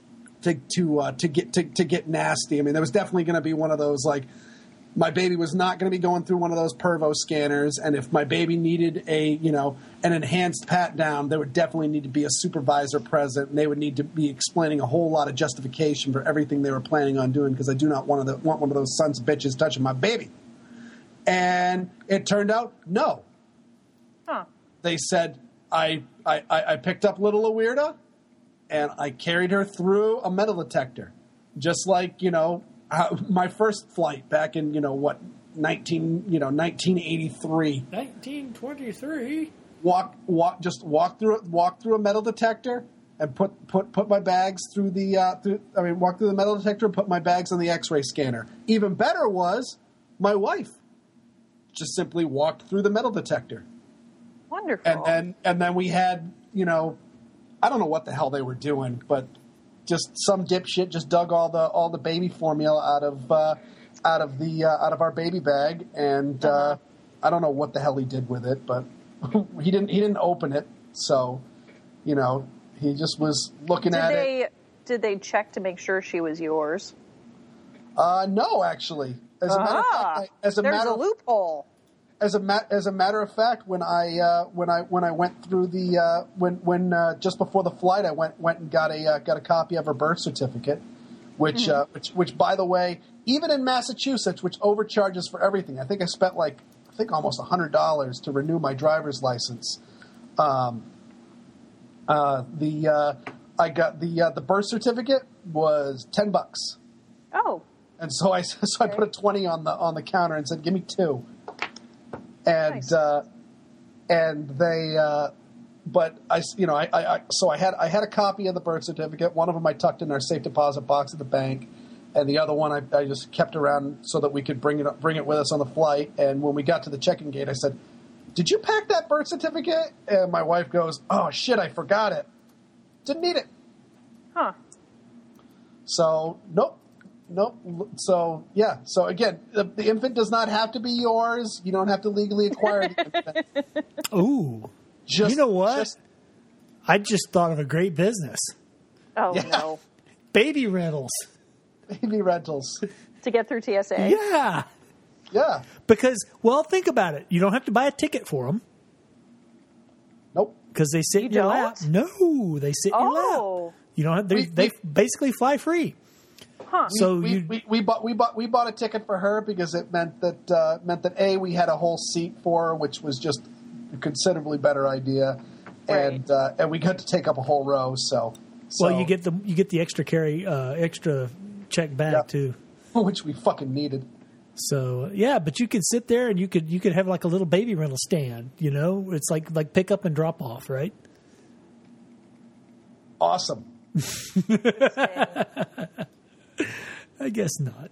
get nasty. I mean, there was definitely going to be one of those, like, my baby was not going to be going through one of those Pervo scanners, and if my baby needed an enhanced pat down, there would definitely need to be a supervisor present, and they would need to be explaining a whole lot of justification for everything they were planning on doing, because I do not want one of those sons of bitches touching my baby. And it turned out, no. Huh. They said, I picked up little Awirda, and I carried her through a metal detector, just like, my first flight back in 1983. 1923. Walk through a metal detector and put my bags through walk through the metal detector and put my bags on the X-ray scanner. Even better was my wife just simply walked through the metal detector. Wonderful. And then we had I don't know what the hell they were doing, but just some dipshit just dug all the baby formula out of our baby bag, and I don't know what the hell he did with it, but he didn't open it, so he just was looking at it. Did they check to make sure she was yours? No, actually. As a matter of fact, there's a loophole. As a matter of fact, when I went through the when just before the flight, I went and got a copy of her birth certificate, which by the way, even in Massachusetts, which overcharges for everything, I think I spent almost $100 to renew my driver's license. I got the birth certificate was $10. Oh. And so I put a 20 on the counter and said, "Give me 2." And nice. And they, but I had a copy of the birth certificate. One of them I tucked in our safe deposit box at the bank, and the other one I just kept around so that we could bring it with us on the flight. And when we got to the check-in gate, I said, "Did you pack that birth certificate?" And my wife goes, "Oh shit, I forgot it. Didn't need it." Huh. So nope. So, yeah. So, again, the infant does not have to be yours. You don't have to legally acquire the infant. Ooh. You know what? I just thought of a great business. Oh, yeah. no. Baby rentals. Baby rentals. To get through TSA? Yeah. Yeah. Because, well, think about it. You don't have to buy a ticket for them. Nope. Because they sit in your lap. No, they sit in your lap. You don't have, they basically fly free. Huh. So we bought a ticket for her because it meant that A, we had a whole seat for her, which was just a considerably better idea, and we got to take up a whole row. So well, you get the extra extra check bag too, which we fucking needed. So yeah, but you could sit there and you could have like a little baby rental stand. It's like pick up and drop off, right? Awesome. I guess not.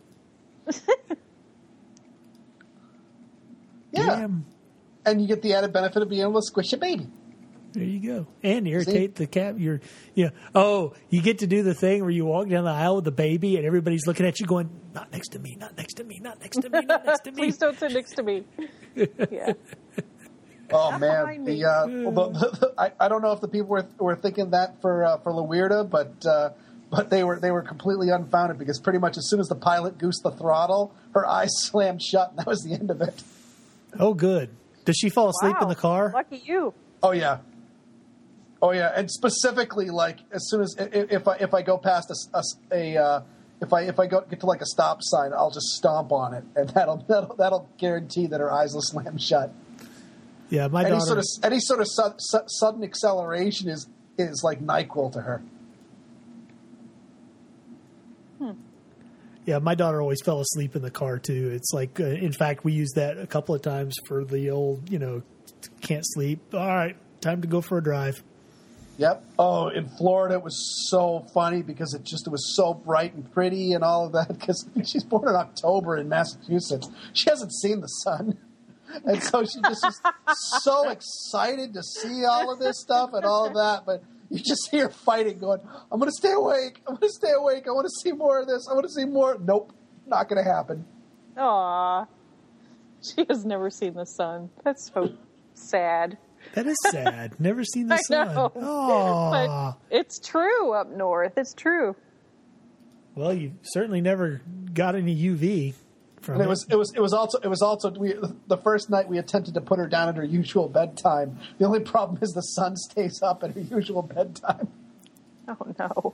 Yeah. Damn. And you get the added benefit of being able to squish a baby. There you go. And irritate the cat. You get to do the thing where you walk down the aisle with the baby and everybody's looking at you going, "Not next to me, not next to me, not next to me, not next to me." Please don't sit next to me. Yeah. Oh man, I don't know if the people were thinking that for La Weirda, but they were completely unfounded because pretty much as soon as the pilot goosed the throttle, her eyes slammed shut, and that was the end of it. Oh, good. Does she fall asleep in the car? Lucky you. Oh yeah, and specifically, like as soon as if I go past if I get to like a stop sign, I'll just stomp on it, and that'll guarantee that her eyes will slam shut. Yeah, my daughter. Any sort of sudden acceleration is like NyQuil to her. Yeah, my daughter always fell asleep in the car too. It's like, in fact, we used that a couple of times for the old, can't sleep. All right, time to go for a drive. Yep. Oh, in Florida, it was so funny because it was so bright and pretty and all of that. Because she's born in October in Massachusetts, she hasn't seen the sun, and so she just is so excited to see all of this stuff and all of that. But you just hear fighting, going, "I'm going to stay awake. I'm going to stay awake. I want to see more of this. I want to see more." Nope, not going to happen. Aw, she has never seen the sun. That's so sad. That is sad. Never seen the sun. I know. Aww. But it's true up north. It's true. Well, you certainly never got any UV from And it was also the first night we attempted to put her down at her usual bedtime. The only problem is the sun stays up at her usual bedtime. Oh no.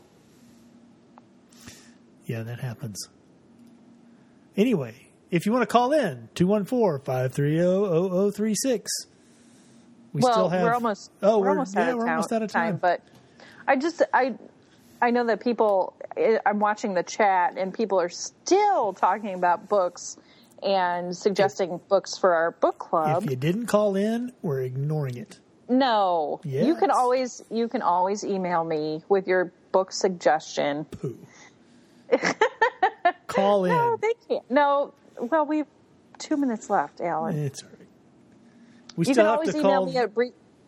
Yeah, that happens. Anyway, if you want to call in, 214-530-0036. We're almost out of time. But I know that people. I'm watching the chat, and people are still talking about books and suggesting books for our book club. If you didn't call in, we're ignoring it. No, yes. You can always email me with your book suggestion. Pooh. Call in. No, they can't. No, well, we have 2 minutes left, Alan. It's all right. You can always email me at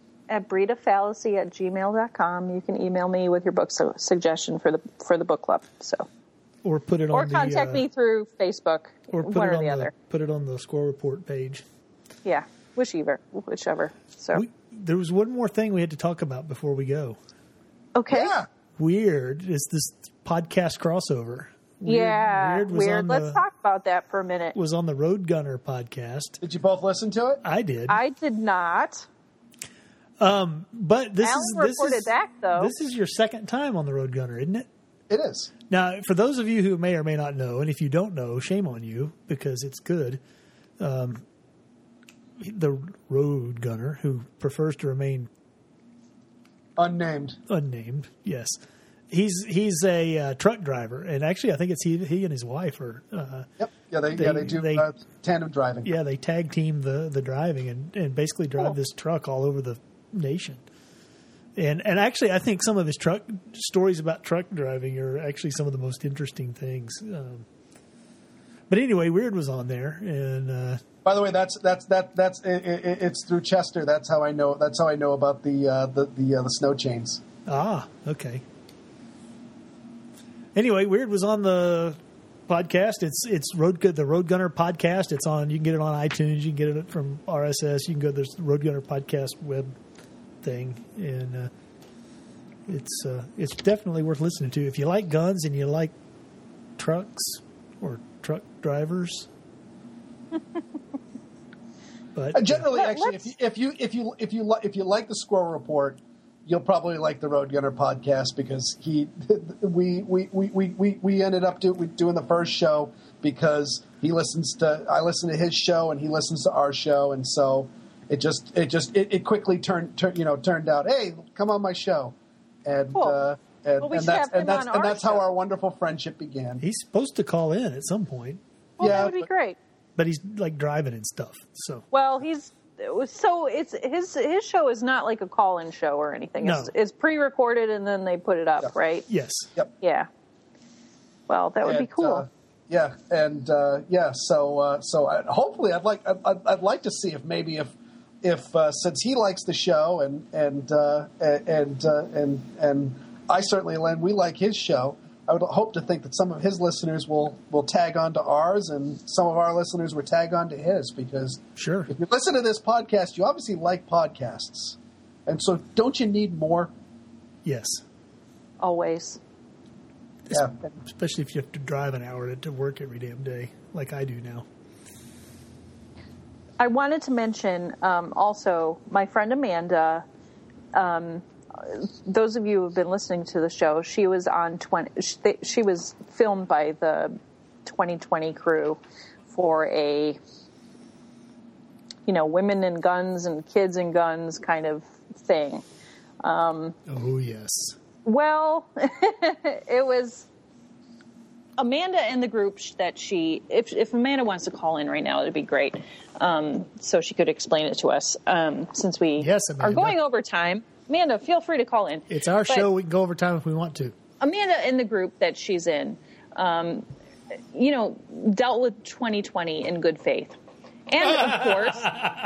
breedafallacy@gmail.com. You can email me with your book suggestion for the book club. So, or put it on contact me through Facebook, or put one it or on the other. Put it on the Squirrel Report page. Yeah, whichever. So there was one more thing we had to talk about before we go. Okay. Yeah. Weird is this podcast crossover. Weird. Let's talk about that for a minute. Was on the Road Gunner podcast. Did you both listen to it? I did. I did not. But this Alan reported back, though. This is your second time on the Road Gunner, isn't it? It is. Now, for those of you who may or may not know, and if you don't know, shame on you because it's good. The Road Gunner, who prefers to remain unnamed, yes. He's a truck driver, and actually, I think it's he and his wife are. Yep. Yeah, they do tandem driving. Yeah, they tag team the driving and basically drive this truck all over the nation. And actually, I think some of his truck stories about truck driving are actually some of the most interesting things. But anyway, Weird was on there, and by the way, that's it's through Chester. That's how I know about the snow chains. Ah, okay. Anyway, Weird was on the podcast. It's the Road Gunner podcast. It's on. You can get it on iTunes. You can get it from RSS. You can go. There's the Road Gunner podcast web thing, and it's definitely worth listening to if you like guns and you like trucks or truck drivers. But generally, actually, if you like the Squirrel Report, you'll probably like the Road Gunner podcast because we ended up doing the first show because I listen to his show and he listens to our show, and so it quickly turned out, hey, come on my show, and cool. That's how our wonderful friendship began. He's supposed to call in at some point. Well, that would be great. But he's like driving and stuff. So it's his show is not like a call-in show or anything. No. It's pre-recorded and then they put it up, right? Yes. Yep. Yeah. Well, that would be cool. So hopefully, I'd like to see if since he likes the show and I certainly we like his show. I would hope to think that some of his listeners will tag on to ours, and some of our listeners will tag on to his, because sure, if you listen to this podcast, you obviously like podcasts. And so don't you need more? Yes. Always. Yeah. Especially if you have to drive an hour to work every damn day, like I do now. I wanted to mention also my friend Amanda. Those of you who have been listening to the show, she was on she was filmed by the 2020 crew for a women and guns and kids and guns kind of thing. Oh yes. Well, it was Amanda in the group that if Amanda wants to call in right now, it'd be great. So she could explain it to us. Since we are going over time, Amanda, feel free to call in. It's our show. We can go over time if we want to. Amanda in the group that she's in, dealt with 2020 in good faith. And of course,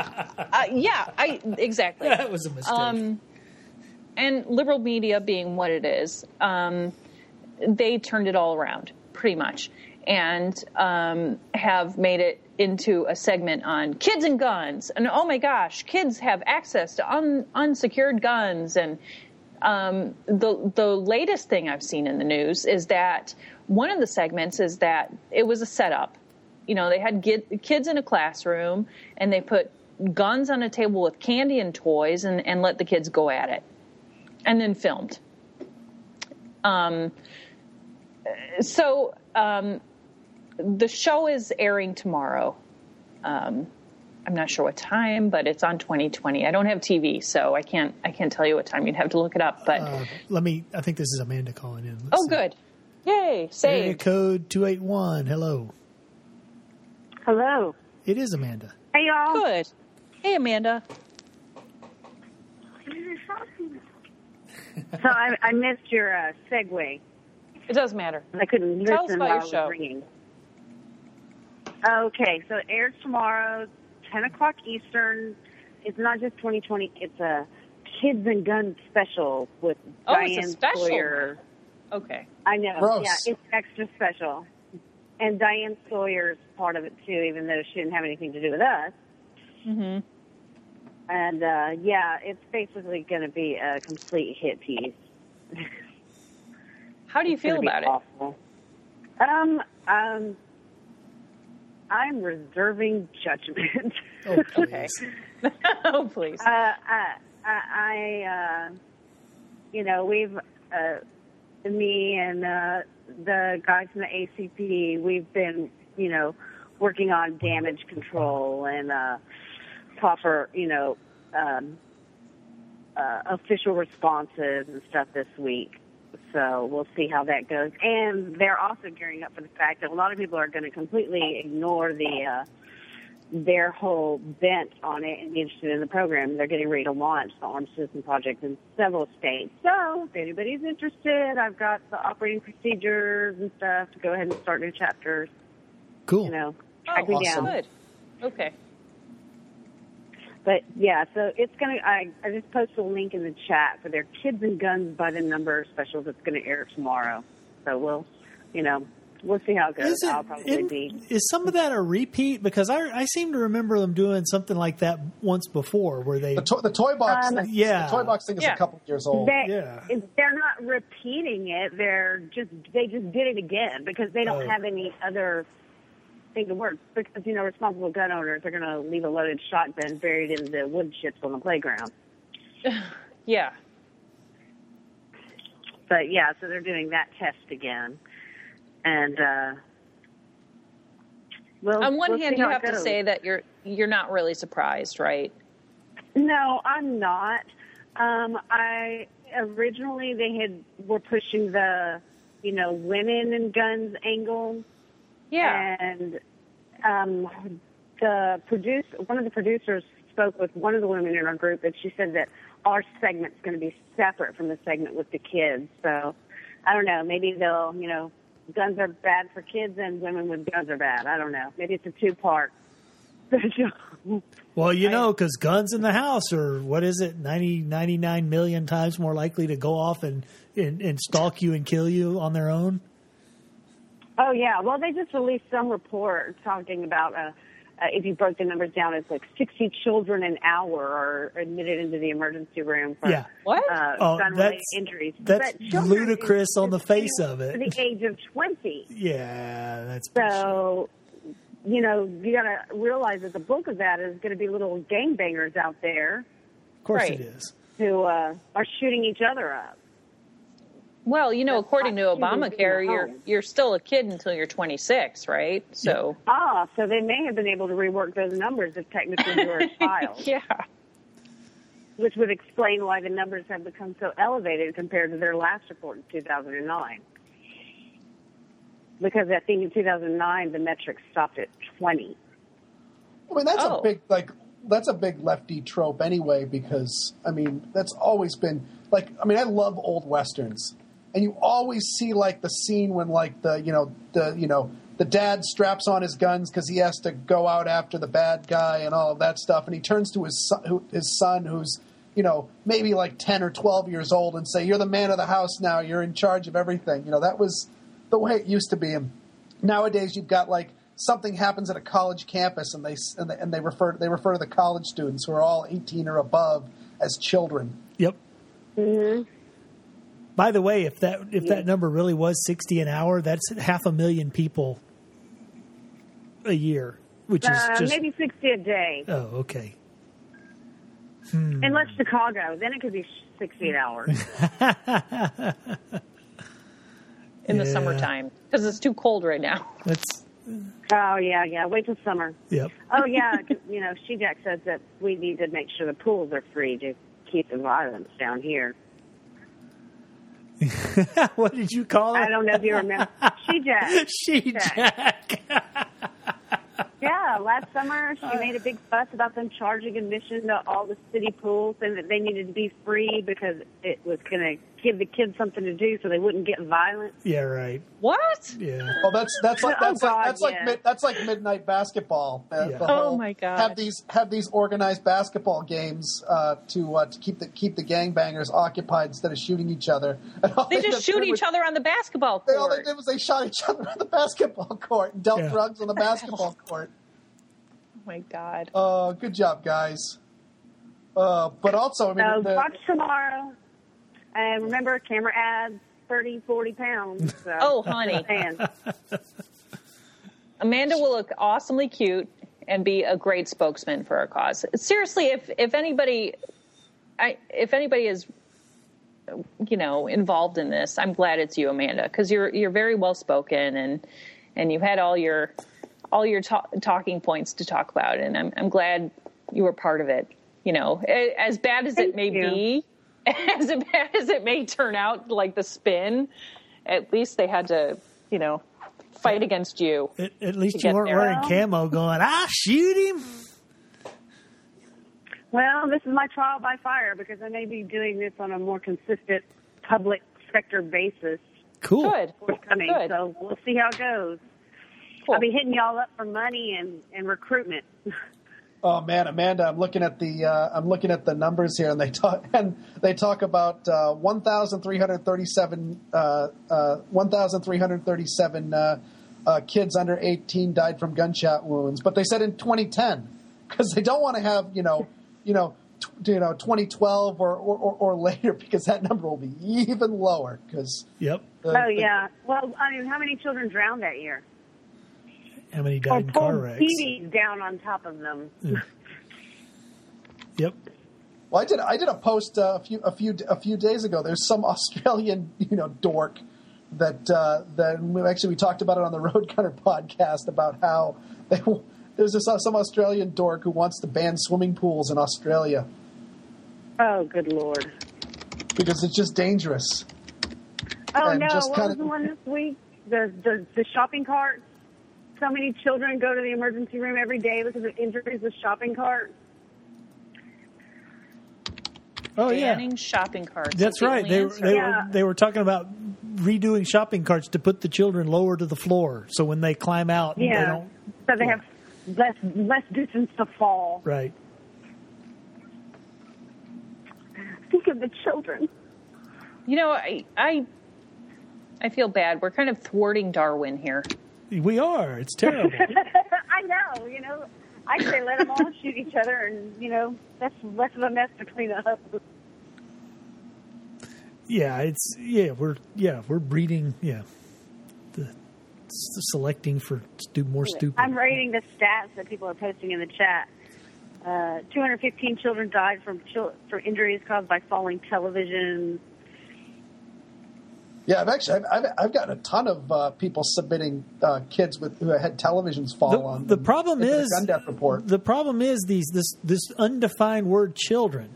exactly. That was a mistake. And liberal media being what it is, they turned it all around pretty much, and have made it into a segment on kids and guns. And oh my gosh, kids have access to unsecured guns. And the latest thing I've seen in the news is that one of the segments is that it was a setup. They had kids in a classroom, and they put guns on a table with candy and toys and let the kids go at it, and then filmed. The show is airing tomorrow. I'm not sure what time, but it's on 2020. I don't have TV, so I can't tell you what time. You'd have to look it up. But I think this is Amanda calling in. Let's see. Good. Yay, saved. Area code 281. Hello. Hello. It is Amanda. Hey, y'all. Good. Hey, Amanda. So I missed your segue. It doesn't matter. I couldn't Tell us listen about while your show. I was ringing. Okay, so it airs tomorrow, 10 o'clock Eastern. It's not just 2020. It's a Kids and Guns special with Diane it's a special. Sawyer. Okay. I know. Gross. Yeah, it's extra special. And Diane Sawyer's part of it, too, even though she didn't have anything to do with us. Mm-hmm. And, it's basically going to be a complete hit piece. How do you feel about awful. I'm reserving judgment. Oh, please. Oh, please. We've, me and the guys from the ACP, we've been, working on damage control and proper, official responses and stuff this week. So we'll see how that goes. And they're also gearing up for the fact that a lot of people are going to completely ignore their whole bent on it and be interested in the program. They're getting ready to launch the Armed Citizen Project in several states. So if anybody's interested, I've got the operating procedures and stuff to go ahead and start new chapters. Cool. Track me down. Good. Okay. But, yeah, so it's going to, I just posted a link in the chat for their Kids and Guns by the Number special that's going to air tomorrow. So we'll see how it goes. I'll probably Is some of that a repeat? Because I seem to remember them doing something like that once before where they... The toy box thing, the toy box thing is a couple years old. They're not repeating it. They just did it again because they don't have any other thing to work. Because, responsible gun owners are going to leave a loaded shotgun buried in the wood chips on the playground. Yeah. But, yeah, so they're doing that test again. And, on one hand, you have to say that you're not really surprised, right? No, I'm not. Originally they were pushing the, women and guns angle. Yeah. And one of the producers spoke with one of the women in our group, and she said that our segment's going to be separate from the segment with the kids. So I don't know. Maybe they'll, guns are bad for kids and women with guns are bad. I don't know. Maybe it's a two-part special. Well, because guns in the house are, 99 million times more likely to go off and stalk you and kill you on their own? Oh, yeah. Well, they just released some report talking about, if you broke the numbers down, it's like 60 children an hour are admitted into the emergency room for gun-related injuries. That's ludicrous on the face of it. To the age of 20. Yeah, that's so. You got to realize that the bulk of that is going to be little gangbangers out there. Of course it is. Who are shooting each other up. Well, according to Obamacare, you're still a kid until you're 26, right? So. So they may have been able to rework those numbers if technically you're a child. Yeah. Which would explain why the numbers have become so elevated compared to their last report in 2009. because I think in 2009 the metric stopped at 20. I mean, that's a big lefty trope anyway, because I mean that's always been like, I mean, I love old westerns, and you always see like the scene when like the dad straps on his guns because he has to go out after the bad guy and all of that stuff, and he turns to his son who's, you know, maybe like 10 or 12 years old, and say, "You're the man of the house now. You're in charge of everything." You know, that was the way it used to be. And nowadays, you've got like something happens at a college campus, and they refer to the college students who are all 18 or above as children. Yep. Mm-hmm. By the way, if that number really was 60 an hour, that's 500,000 people a year, which is just maybe 60 a day. Oh, okay. Unless Chicago, then it could be 60 an hour. In the summertime, because it's too cold right now. Oh, yeah. Wait till summer. Yep. Oh, yeah. You know, She-Jack says that we need to make sure the pools are free to keep the violence down here. What did you call it? I don't know if you remember. She-Jack. She-Jack. Yeah, last summer she made a big fuss about them charging admission to all the city pools and that they needed to be free because it was going to give the kids something to do so they wouldn't get violent. Yeah, right. What? Yeah. Well, that's like midnight basketball. Oh my God! Have these organized basketball games to keep the gangbangers occupied instead of shooting each other. They just shoot each other on the basketball court. All they did was they shot each other on the basketball court and dealt drugs on the basketball court. Oh my God! Good job, guys. But also, I mean, watch tomorrow. And remember, camera adds 30, 40 pounds. So. Oh, honey. Amanda will look awesomely cute and be a great spokesman for our cause. Seriously, if anybody is, you know, involved in this, I'm glad it's you, Amanda, because you're very well spoken and you've had all your talking points to talk about, and I'm glad you were part of it. You know, as bad as it may be. As bad as it may turn out, like the spin, at least they had to, you know, fight against you. At least you weren't wearing camo going, shoot him. Well, this is my trial by fire because I may be doing this on a more consistent public sector basis. Cool. Good. Forthcoming. Good. So we'll see how it goes. Cool. I'll be hitting y'all up for money and recruitment. Oh man, Amanda, I'm looking at the numbers here, and they talk about 1,337 kids under 18 died from gunshot wounds, but they said in 2010 because they don't want to have 2012 or later because that number will be even lower. Because yep. Yeah. Well, I mean, how many children drowned that year? How many died in car wrecks? TVs down on top of them. Yep. Well, I did a post a few days ago. There's some Australian dork that we talked about it on the Road Gunner podcast about how there's some Australian dork who wants to ban swimming pools in Australia. Oh, good Lord! Because it's just dangerous. Oh and no! What was the one this week? The shopping carts. So many children go to the emergency room every day because of injuries with shopping carts. Oh, banning shopping carts. That's right. They were talking about redoing shopping carts to put the children lower to the floor, so when they climb out, they don't. So they have less distance to fall. Right. Think of the children. You know, I feel bad. We're kind of thwarting Darwin here. We are. It's terrible. I know. I say let them all shoot each other, and that's less of a mess to clean up. Yeah, we're breeding. Yeah, the selecting for more stupid. I'm reading the stats that people are posting in the chat. 215 children died from injuries caused by falling televisions. Yeah, I've gotten a ton of people submitting kids who had televisions fall on. The problem is gun death report. The problem is this undefined word "children"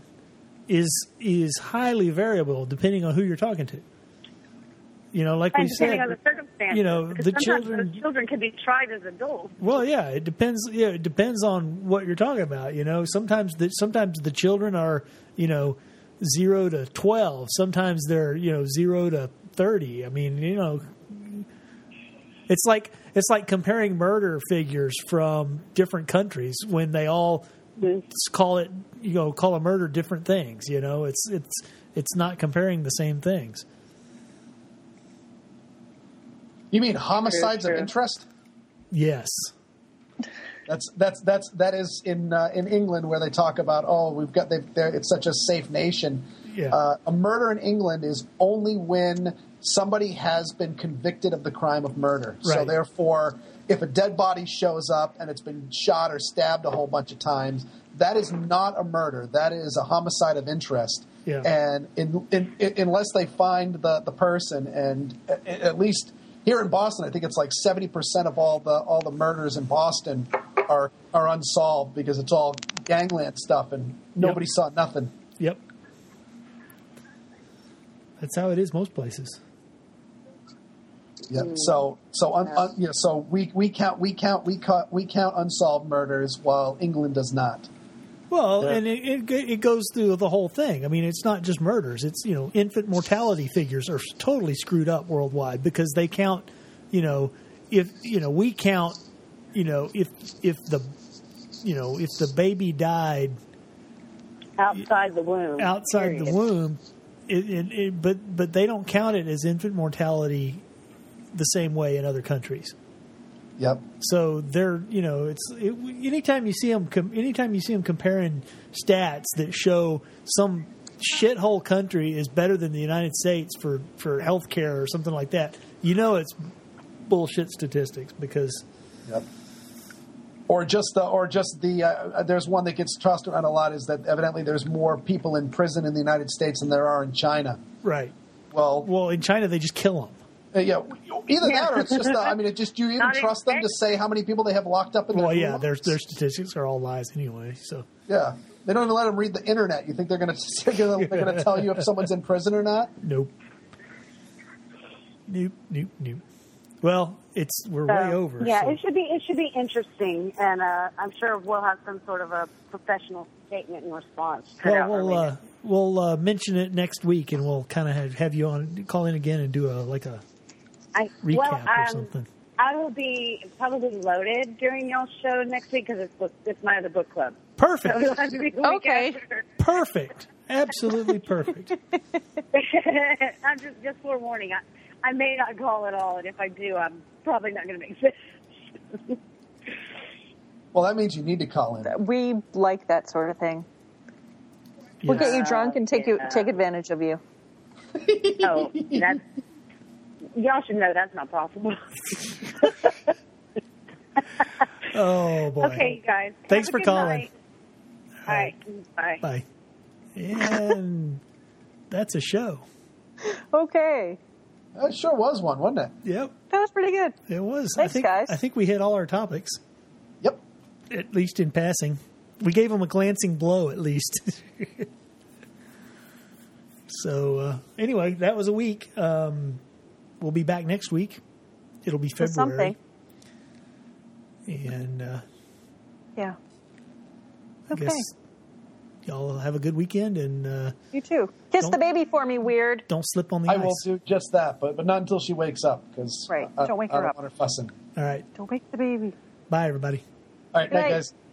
is highly variable depending on who you're talking to. Like we said, depending on the circumstances. the Because sometimes children. those children can be tried as adults. Well, yeah, it depends. Yeah, it depends on what you're talking about. Sometimes the children are 0 to 12. Sometimes they're 0 to 30. I mean, it's like comparing murder figures from different countries when they all call a murder different things. It's not comparing the same things. You mean homicides of interest? Yes. That is in England where they talk about it's such a safe nation. Yeah. A murder in England is only when somebody has been convicted of the crime of murder. Right. So therefore, if a dead body shows up and it's been shot or stabbed a whole bunch of times, that is not a murder. That is a homicide of interest. Yeah. And unless they find the person, and at least here in Boston, I think it's like 70% of all the murders in Boston are unsolved because it's all gangland stuff and nobody saw nothing. Yep. That's how it is most places. Yeah. So we count unsolved murders while England does not. Well, and it goes through the whole thing. I mean, it's not just murders. It's infant mortality figures are totally screwed up worldwide because they count. If we count, if the baby died outside the womb. But they don't count it as infant mortality the same way in other countries. Yep. So they're, anytime you see them comparing stats that show some shithole country is better than the United States for healthcare or something like that, it's bullshit statistics because. Yep. Or just the there's one that gets tossed around a lot is that evidently there's more people in prison in the United States than there are in China. Right. Well, in China they just kill them. Yeah, either that or it's just do you even trust them to say how many people they have locked up in their rooms? Their statistics are all lies anyway. So yeah, they don't even let them read the internet. You think they're going to tell you if someone's in prison or not? Nope. Well, we're way over. Yeah, so. it should be interesting, and I'm sure we'll have some sort of a professional statement in response. We'll mention it next week, and we'll kind of have you on call in again and do a recap or something. I will be probably loaded during y'all's show next week because it's my other book club. Perfect. So it'll have to be the week after. Perfect. Absolutely perfect. I'm just forewarning. I may not call at all, and if I do, I'm probably not going to make sense. Well, that means you need to call in. We like that sort of thing. We'll get you drunk and take advantage of you. Oh, y'all should know that's not possible. Oh boy. Okay, you guys. Thanks for calling. Night. All right. Bye. Bye. And that's a show. Okay. It sure was one, wasn't it? Yep. That was pretty good. It was. Thanks, guys. I think we hit all our topics. Yep. At least in passing. We gave them a glancing blow, at least. So, anyway, that was a week. We'll be back next week. It'll be February. And, yeah. I guess y'all have a good weekend. And you too. Kiss the baby for me, weird. Don't slip on the ice. I will do just that, but not until she wakes up. Because don't wake her up. I don't want her fussing. All right. Don't wake the baby. Bye, everybody. All right, night, guys.